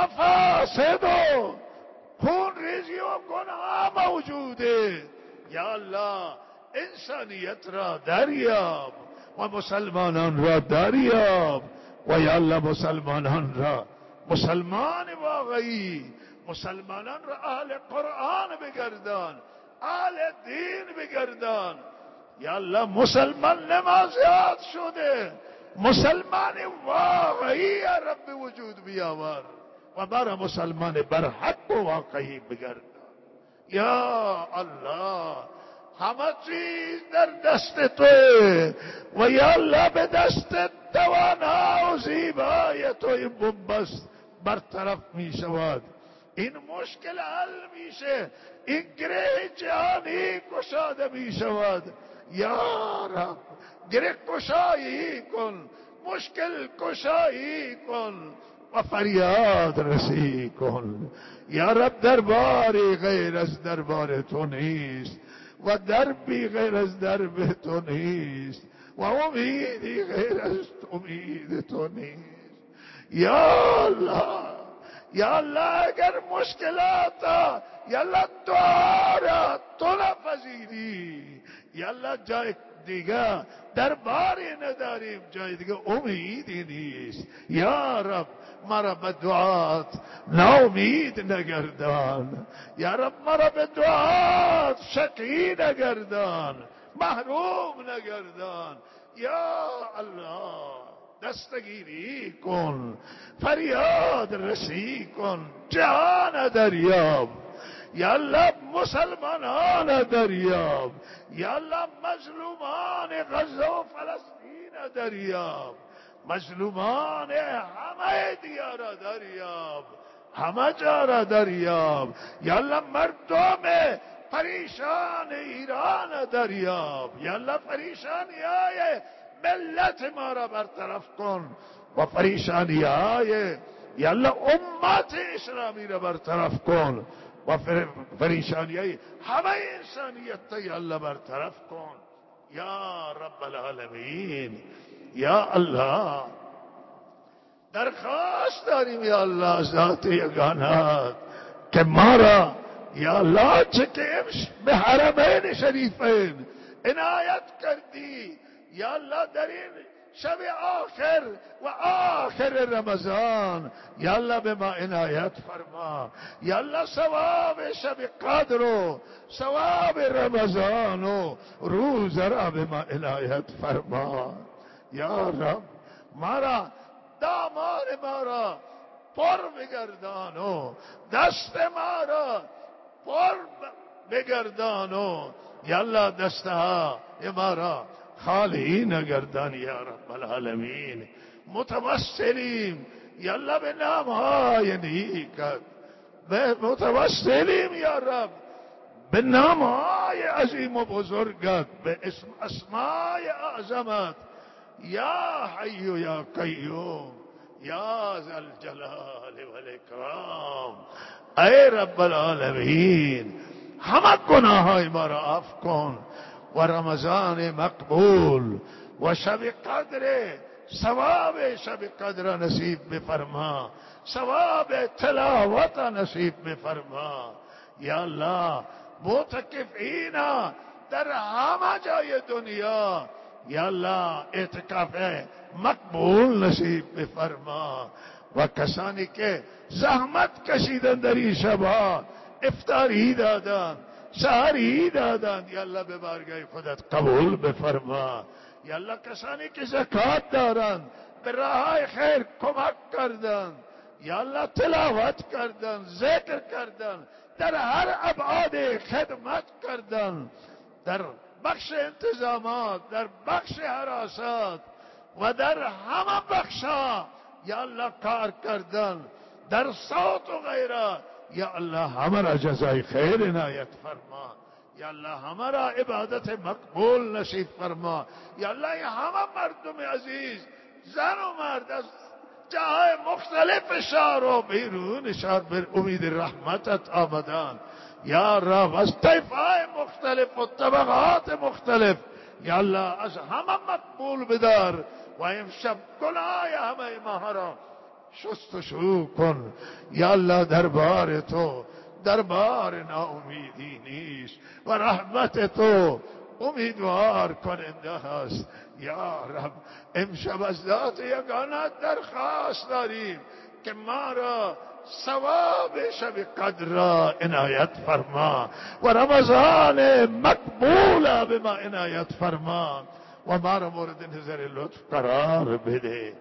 مفاسد و خون ریزی و گناه موجوده. یا الله انسانیت را دریاب و مسلمانان را دریاب و یا الله مسلمانان را مسلمان واقعی، مسلمانان را اهل قرآن بگردان، اهل دین بگردان. یا الله مسلمان نمازیات شده، مسلمان واقعی یا رب وجود بیاور و برا مسلمان برحق و واقعی بگردان. یا الله همه چیز در دست توه و یا الله به دست توانا و زیبای تو این بنبست برطرف می شود، این مشکل حل میشه، این گره جهانی گشاده می شود. یا رب گره کشایی کن، مشکل کشایی کن و فریاد رسی کن. یا رب درباری غیر از دربار تو نیست و دربی غیر از درب تو نیست و امیدی غیر از امید تو نیست. یا الله یا الله اگر مشکلات یا الله دعا را تو نپذیری، یا الله جای دیگه درباری نداریم، جای دیگه امیدی نیست. یا رب مرا به دعات ناامید نگردان، یا رب مرا به دعات شقی نگردان، محروم نگردان. یا الله دستگیری کن، فریاد رسی کن، جهان دریاب. یا الله مسلمانان دریاب، یا الله مظلومان غزه و فلسطین دریاب، مظلومان همه دیار دریاب، همه جا را دریاب. یا الله مردم پریشان ایران دریاب، یا الله پریشانی های ملت ما را برطرف کن و پریشانی های یا الله امت اسلامی را برطرف کن و پریشانی های همه انسانیت یا الله برطرف کن. یا رب العالمین. یا الله درخواست داریم یا الله ذات یگانت که ما را یا الله چه که به حرمین شریفین عنایت کردی یا الله در این شب آخر و آخر رمضان یا الله به ما عنایت فرما. یا الله ثواب شب قدر و ثواب رمضان و روز را به ما عنایت فرما. یا رب ما را دامان ما را پر بگردان و دست ما را پر بگردان و یا الله دستها ما را خالی نگردان یا رب العالمین. متوسلیم یا الله به نامهای نیکت، متوسلیم یا رب به نامهای عظیم و بزرگت، به اسم اسمای اعظمت یا حی یا قیوم یا ذا الجلال والاکرام. ای رب العالمین همه گناههای ما را عفو کن و رمضان مقبول و شب قدر ثواب شب قدر نصیب بفرما، ثواب تلاوت نصیب بفرما. یا الله معتکفین در همه جای دنیا یا الله اعتکاف مقبول نصیب بفرما و کسانی که زحمت کشیدن در این شبها، افطاری دادن، سحری دادن، یا الله به بارگاه خودت قبول بفرما. یا الله کسانی که زکات دارن، به راه خیر کمک کردن، یا الله تلاوت کردن، ذکر کردن، در هر ابعاد خدمت کردن، در بخش انتظامات، در بخش حراسات و در همه بخشا یا الله کار کردن، در صوت و غیره یا الله همه را جزای خیر عنایت فرما. یا الله همه را عبادت مقبول نصیب فرما. یا الله همه مردم عزیز زن و مرد از جاهای مختلف شهر و بیرون شهر بر امید رحمتت آمدن یا رب، از طیفهای مختلف و طبقات مختلف یا الله از همه مقبول بدار و امشب گناه همه ما را شست و شو کن. یا الله دربار تو دربار ناامیدی نیست و رحمت تو امیدوار کننده است. یا رب امشب از ذات یگانت درخواست داریم که ما را ثواب شب قدر را عنایت فرما و رمضان مقبول به ما عنایت فرما و ما را مورد نظر لطف قرار بده.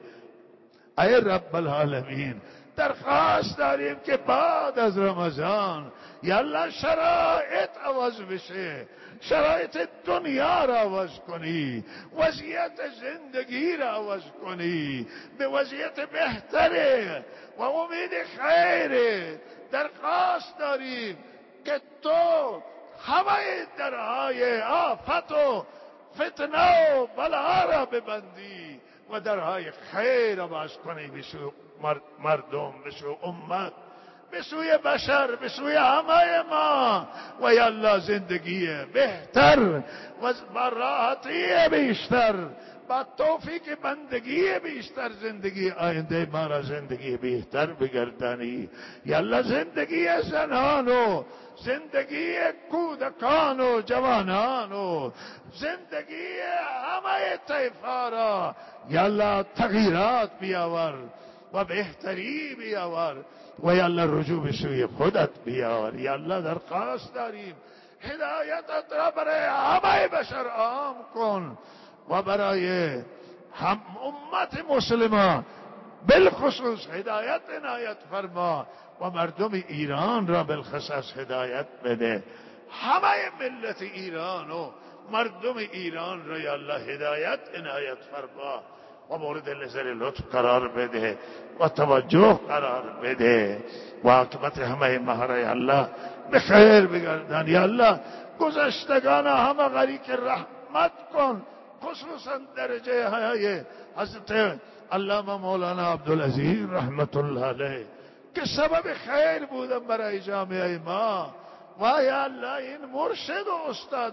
ای رب العالمین درخواست داریم که بعد از رمضان یا الله شرایط عوض بشه، شرایط دنیا را عوض کنی، وضعیت زندگی را عوض کنی به وضعیت بهتره و امید خیره. درخواست داریم که تو همه درهای آفت و فتنه و بلا را ببندی و درهای خیر را باز کنی به سوی مردم، به سوی امت، به سوی بشر، به سوی همه ما و یا الله زندگی بهتر و با راحتی بیشتر، با توفیق بندگی بیشتر زندگی آینده ما را زندگی بهتر بگردانی. یا الله زندگی زنان و زندگی کودکان و جوانان و زندگی همه طیفا را یا الله تغییرات بیاور و بهتری بیاور و یا الله رجوع به سوی خودت بیاور. یا الله درخواست داریم هدایتت را برای همه بشر عام کن و برای هم امت مسلمان بالخصوص هدایت عنایت فرما و مردم ایران را بالخصوص هدایت بده. همه ملت ایران و مردم ایران را یا الله هدایت عنایت فرما و مورد نظر لطف قرار بده و توجه قرار بده و عاقبت همه ما را یا الله به خیر بگردان. یا الله گذشتگان همه غریق رحمت کن، خصوصا درجه حیای حضرت علامه مولانا عبدالعزیز رحمت الله علیه که سبب خیر بودن برای جامعه ما و یا الله این مرشد و استاد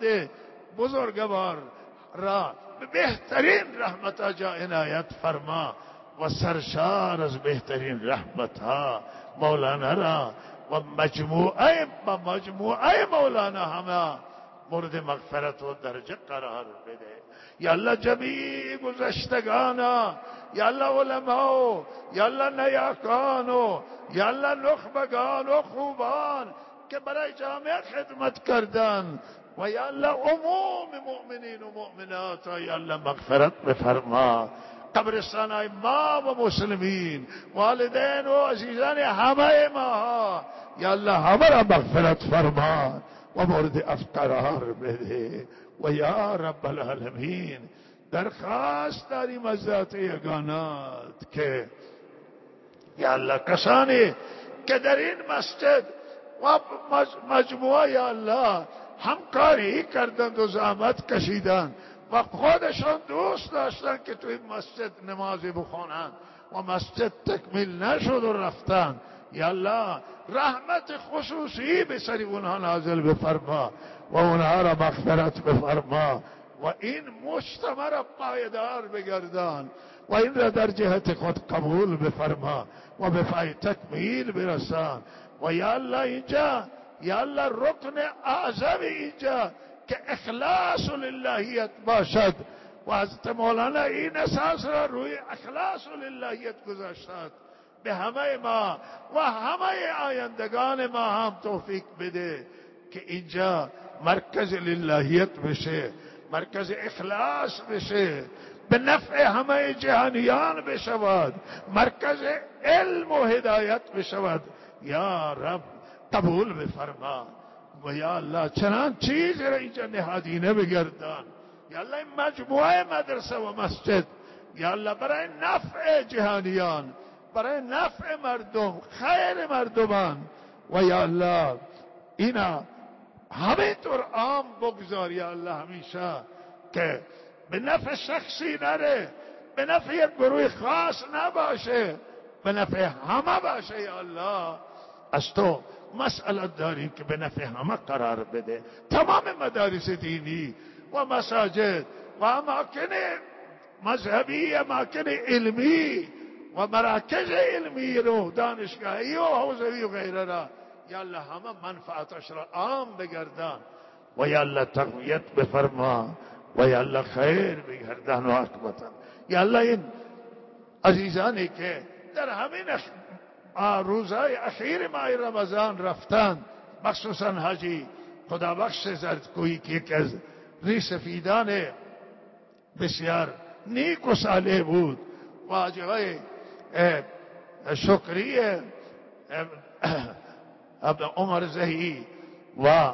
بزرگوار را به بهترین رحمت جا عنایت فرما و سرشار از بهترین رحمت ها مولانا را و مجموعه و مجموعه مولانا همه مورد مغفرت و درجه قرار بده. یا الله جمیع گذشتگانا، یا الله علماء، یا الله نیاکان و یا الله نخبگان و خوبان که برای جامعه خدمت کردن و یا الله عموم مؤمنین و مؤمنات یا الله مغفرت بفرما. قبرستان ما و مسلمین، والدین و عزیزان همه ما یا الله همه را مغفرت فرما و مورد قرار بده. و یا رب العالمین درخواست داریم از ذات یگانات که یا الله کسانی که در این مسجد و مجموعه یا الله همکاری کردند و زحمت کشیدند و خودشان دوست داشتن که تو این مسجد نمازی بخونند و مسجد تکمیل نشد و رفتن، یا الله رحمت خصوصی به سر اونها نازل بفرما و اونها را مغفرت بفرما و این مجتمع را پایدار بگردان و این را در جهت خود قبول بفرما و به پای تکمیل برسان. و یا الله اینجا یا الله رکن اعظم اینجا که اخلاص للهیت باشد و حضرت مولانا این اساس را روی اخلاص للهیت گذاشتند. به همه ما و همه آیندگان ما هم توفیق بده که اینجا مرکز للهیت بشه، مرکز اخلاص بشه، به نفع همه جهانیان بشود، مرکز علم و هدایت بشود. یا رب قبول بفرما و یا الله چنان چیز را اینجا نهادینه بگردان. یا الله این مجموعه مدرسه و مسجد یا الله برای نفع جهانیان، برای نفع مردم، خیر مردمان و یا الله اینا همینطور عام بگذار یا الله همیشه که به نفع شخصی نره، به نفع یک گروه خاص نباشه، به نفع همه باشه. یا الله از تو مسئلت داریم که به نفع همه قرار بده. تمام مدارس دینی و مساجد و اماکن مذهبی، اماکن علمی و مراکز علمی رو، دانشگاهی و حوزوی و غیره را یا الله همه منفعتش را عام بگردان و یا الله تقویت بفرما و یا الله خیر بگردان و عاقبتا. یا الله این عزیزانی که در همین روزهای اخیر ماه رمضان رفتند، مخصوصا حاجی خدابخش زردکویی که یک از ریسفیدان بسیار نیک و صالح بود، و حاجی های شکری عمر زهی و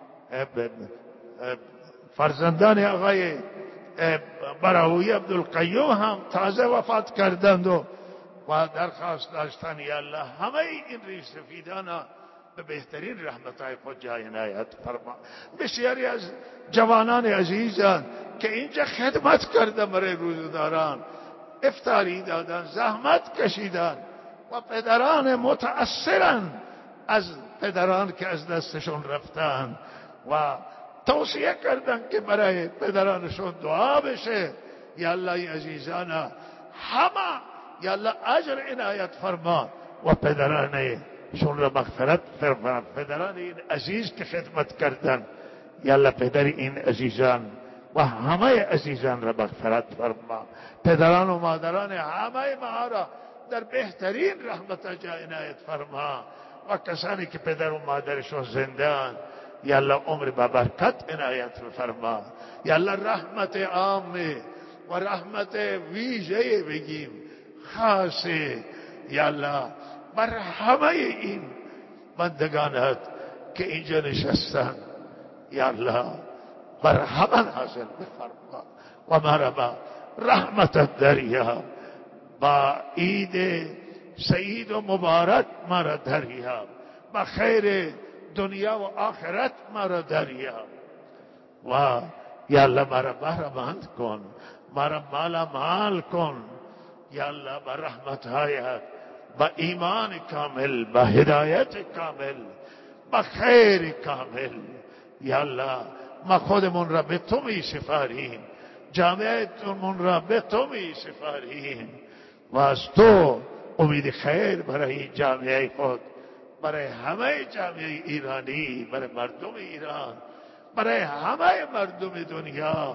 فرزندان آقای براوی عبدالقیوم هم تازه وفات کردند و و درخواست داشتن یا الله همه این ریسفیدان به بهترین رحمتهای خود جای عنایت فرما. بسیاری از جوانان عزیزان که اینجا خدمت کردن برای روزداران، افطاری دادن، زحمت کشیدن و پدران متأثرن از پدران که از دستشون رفتن و توصیه کردن که برای پدرانشون دعا بشه. یا الله این عزیزان همه یا الله اجر عنایت فرما و پدرانشون را مغفرت فرما. پدران این عزیز که خدمت کردن یا الله پدر این عزیزان و همه عزیزان را مغفرت فرما. پدران و مادران همه ما را در بهترین رحمت جای عنایت فرما و کسانی که پدر و مادرشون زندان یا الله عمر با برکت عنایت فرما. یا الله رحمت عامه و رحمت ویژه بگیم خاصه یا الله بر همه این بندگانت که اینجا نشستن یا الله بر همه نازل بفرما و مرا با رحمت دریا با عید سعید و مبارک مرا دریا با خیر دنیا و آخرت مرا دریا و یا الله مرا بهره‌مند کن، مرا مالا مال کن یا الله با رحمت‌هایت، با ایمان کامل، با هدایت کامل، با خیر کامل. یا الله ما خودمون را به تو می سپاریم، جامعه‌مون را به تو می سپاریم و از تو امید خیر برای جامعه خود، برای همه جامعه ایرانی، برای مردم ایران، برای همه مردم دنیا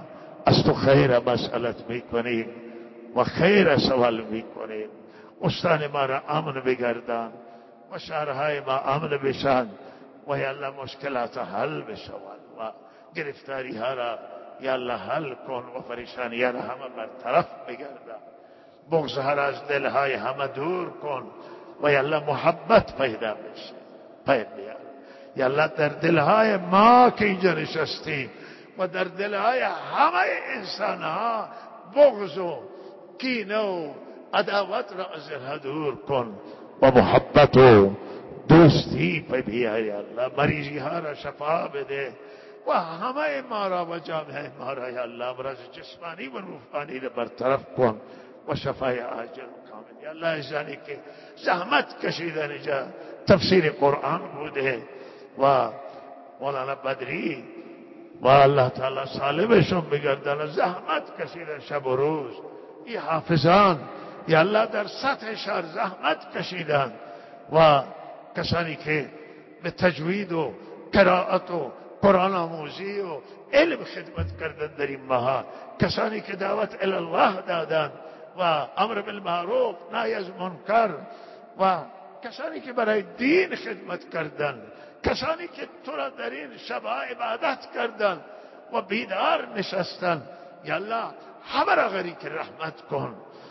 از تو خیر مسئلت میکنیم و خیر سوال میکنیم. استان ما را امن بگردان و شهرهای ما امن بشن و یا الله مشکلات حل بشوند و گرفتاری ها را یا الله حل کن و پریشانی را همه برطرف بگردان. بغض ها را از دلهای همه دور کن و یا الله محبت پیدا بشه. پیدا یا الله در دلهای ما که اینجا نشستیم و در دلهای همه انسان ها بغض و کینه و عداوت را از دلها دور کن و محبت و دوستی پی بیار. یا الله مریضی ها را شفا بده و همه ما را و جامعه ما را یا الله امراض جسمانی و روحانی را برطرف کن و شفای عاجل و کامل. یا الله ازانی که زحمت کشیدن اینجا تفسیر قرآن بوده و مولانا بدری و الله تعالی سالمشون بگردن زحمت کشیدن شب و روز. این حافظان یا الله در سطح شهر زحمت کشیدن و کسانی که به تجوید و قرائت و قرآن آموزی و علم خدمت کردن در این ماه، کسانی که دعوت الله دادن و امر بالمعروف نهی از منکر و کسانی که برای دین خدمت کردن، کسانی که تو را در این شب عبادت کردن و بیدار نشستن. یا الله همه را غریق رحمت کن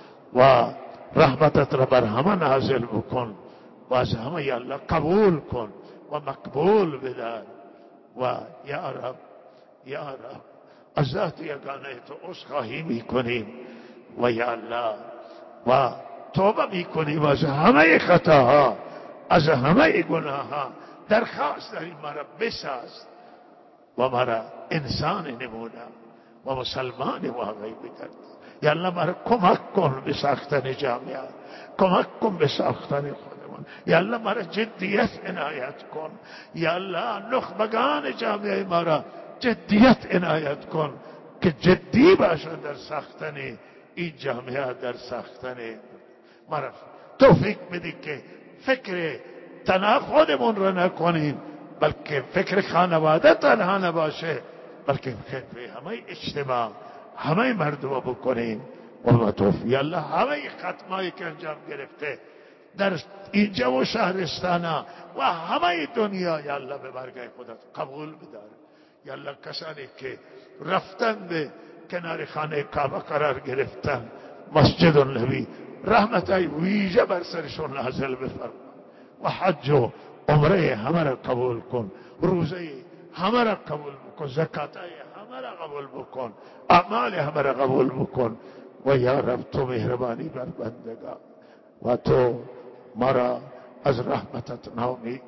و رحمتت را بر همه نازل بکن و از همه یا الله قبول کن و مقبول بدار. و یا رب یا رب از ذات یگانه تو عذرخواهی میکنیم و یا الله و توبه میکنیم از همه خطاها، از همه گناهها. درخواست داریم ما را بساز و ما را انسان نمونه و مسلمان واقعی بکرد. یا الله ما را کمک کن به ساختن جامعه، کمک کن به ساختن خودمان. یا الله ما را جدیت عنایت کن. یا الله نخبگان جامعه ما را جدیت عنایت کن که جدی باشند در ساختن این جامعه، در ساختن ما را توفیق بدی که فکر تنها خودمون را نکنیم بلکه فکر خانواده تنها نباشه بلکه فکر همه اجتماع همه مردم بکنیم. و توفیق یا الله همه ختمایی که انجام گرفته در اینجا و شهرستانا و همه دنیا یا الله به برگه خودت قبول بدار. یا الله کسانی که رفتن به کنار خانه کعبه قرار گرفتن، مسجد النبی، رحمتای ویژه بر سرشون نازل بفرما و حج و عمره همه را قبول کن، روزه همه را قبول بکن، زکاتای همه را قبول بکن، اعمال همه را قبول بکن. و یا رب تو مهربانی بر بندگان و تو مرا از رحمتت نامی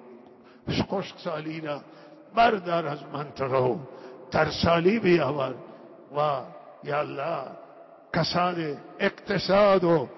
خشک سالی را بردار از منطقه و ترسالی بیاور و یا الله کساد اقتصاد و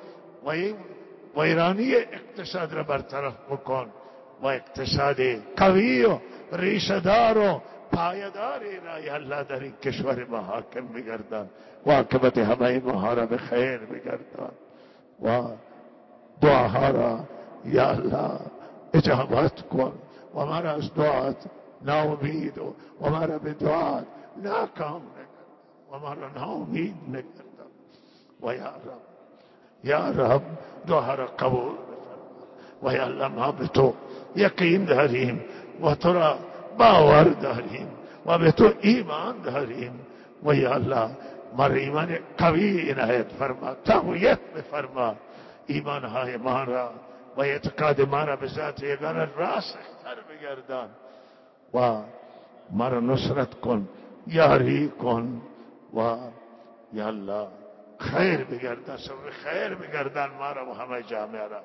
ویرانی اقتصاد را برطرف بکن و اقتصاد قوی و ریشه‌دار و پایداری را یا الله در این کشور ما حاکم بگردان و عاقبت همه ما را به خیر بگردان و دعاها را یا الله اجابت کن و ما را از دعات ناامید و و ما را به دعات ناکام نگردان و ما را ناامید نگردان. و یا رب یا رب دعا را قبول بفرما و یا الله ما به تو یقین داریم و تو را باور داریم و به تو ایمان داریم. و یا الله ما ایمان قوی عنایت فرما، تقویت بفرما ایمانهای ما را و اعتقاد ما را به ذات یگانه راسختر بگردان و ما را نصرت کن، یاری کن و یا الله خیر بگردان، سبب خیر بگردان ما را و همه جامعه را.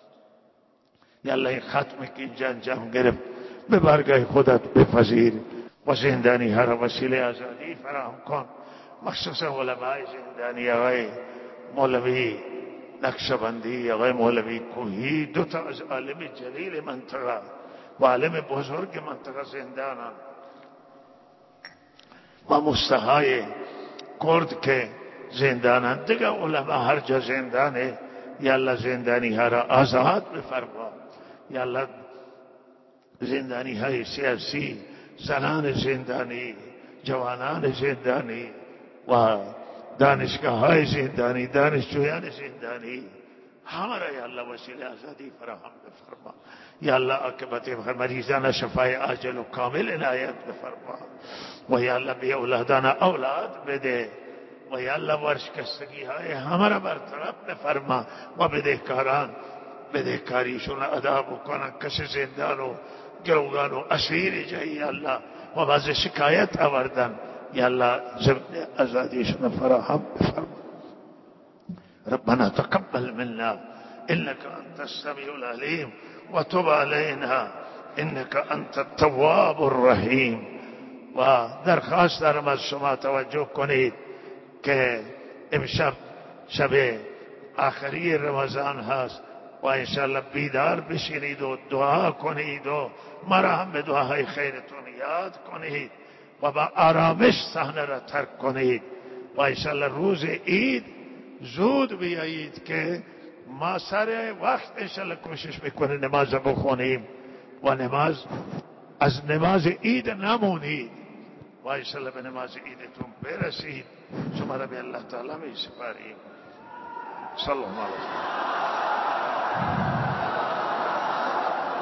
یا الله این ختمی که اینجا انجام گرفت به بارگاه خودت بپذیر و زندانی ها را وسیله آزادی فراهم کن، مخصوصا علمای زندانی آقای مولوی نقشبندی، آقای مولوی کوهی، دو تا از عالم جلیل منطقه و عالم بزرگ منطقه زندانان و مستهای کرد که زندانان دیگه علما هر جا زندانه. یا الله زندانی ها را آزاد بفرما. یا الله زندانی های سیاسی، زنان زندانی، جوانان زندانی و دانشگاه های زندانی، دانشجویان زندانی همه را یا الله وسیله آزادی فراهم بفرما. یا الله عاقبت مریضان شفای عاجل و کامل عنایت بفرما. و یا الله بی اولادان اولاد بده. و یا الله ورشکستگی های همه را برطرف بفرما و بدهکاران بدهکاریشون ادا بکنن، کش زندان و گروگان و اسیر جایی یا الله و بعض شکایت آوردن یا الله زمین آزادیشون فراهم بفرما. ربنا تقبل منا انك انت السميع العليم وتب علينا انك انت التواب الرحیم. و درخواست دارم از شما توجه کنید که امشب شب آخری رمضان هست و انشاءالله بیدار بشینید و دعا کنید و مرا هم به دعاهای خیرتون یاد کنید و با آرامش صحنه را ترک کنید و انشاءالله روز عید زود بیایید که ما سر وقت انشاءالله کوشش میکنه نماز بخونیم و نماز از نماز عید نمونید و انشاءالله به نماز عیدتون برسید. شما را به الله تعالی می سپاریم. صلی الله علیه و سلم.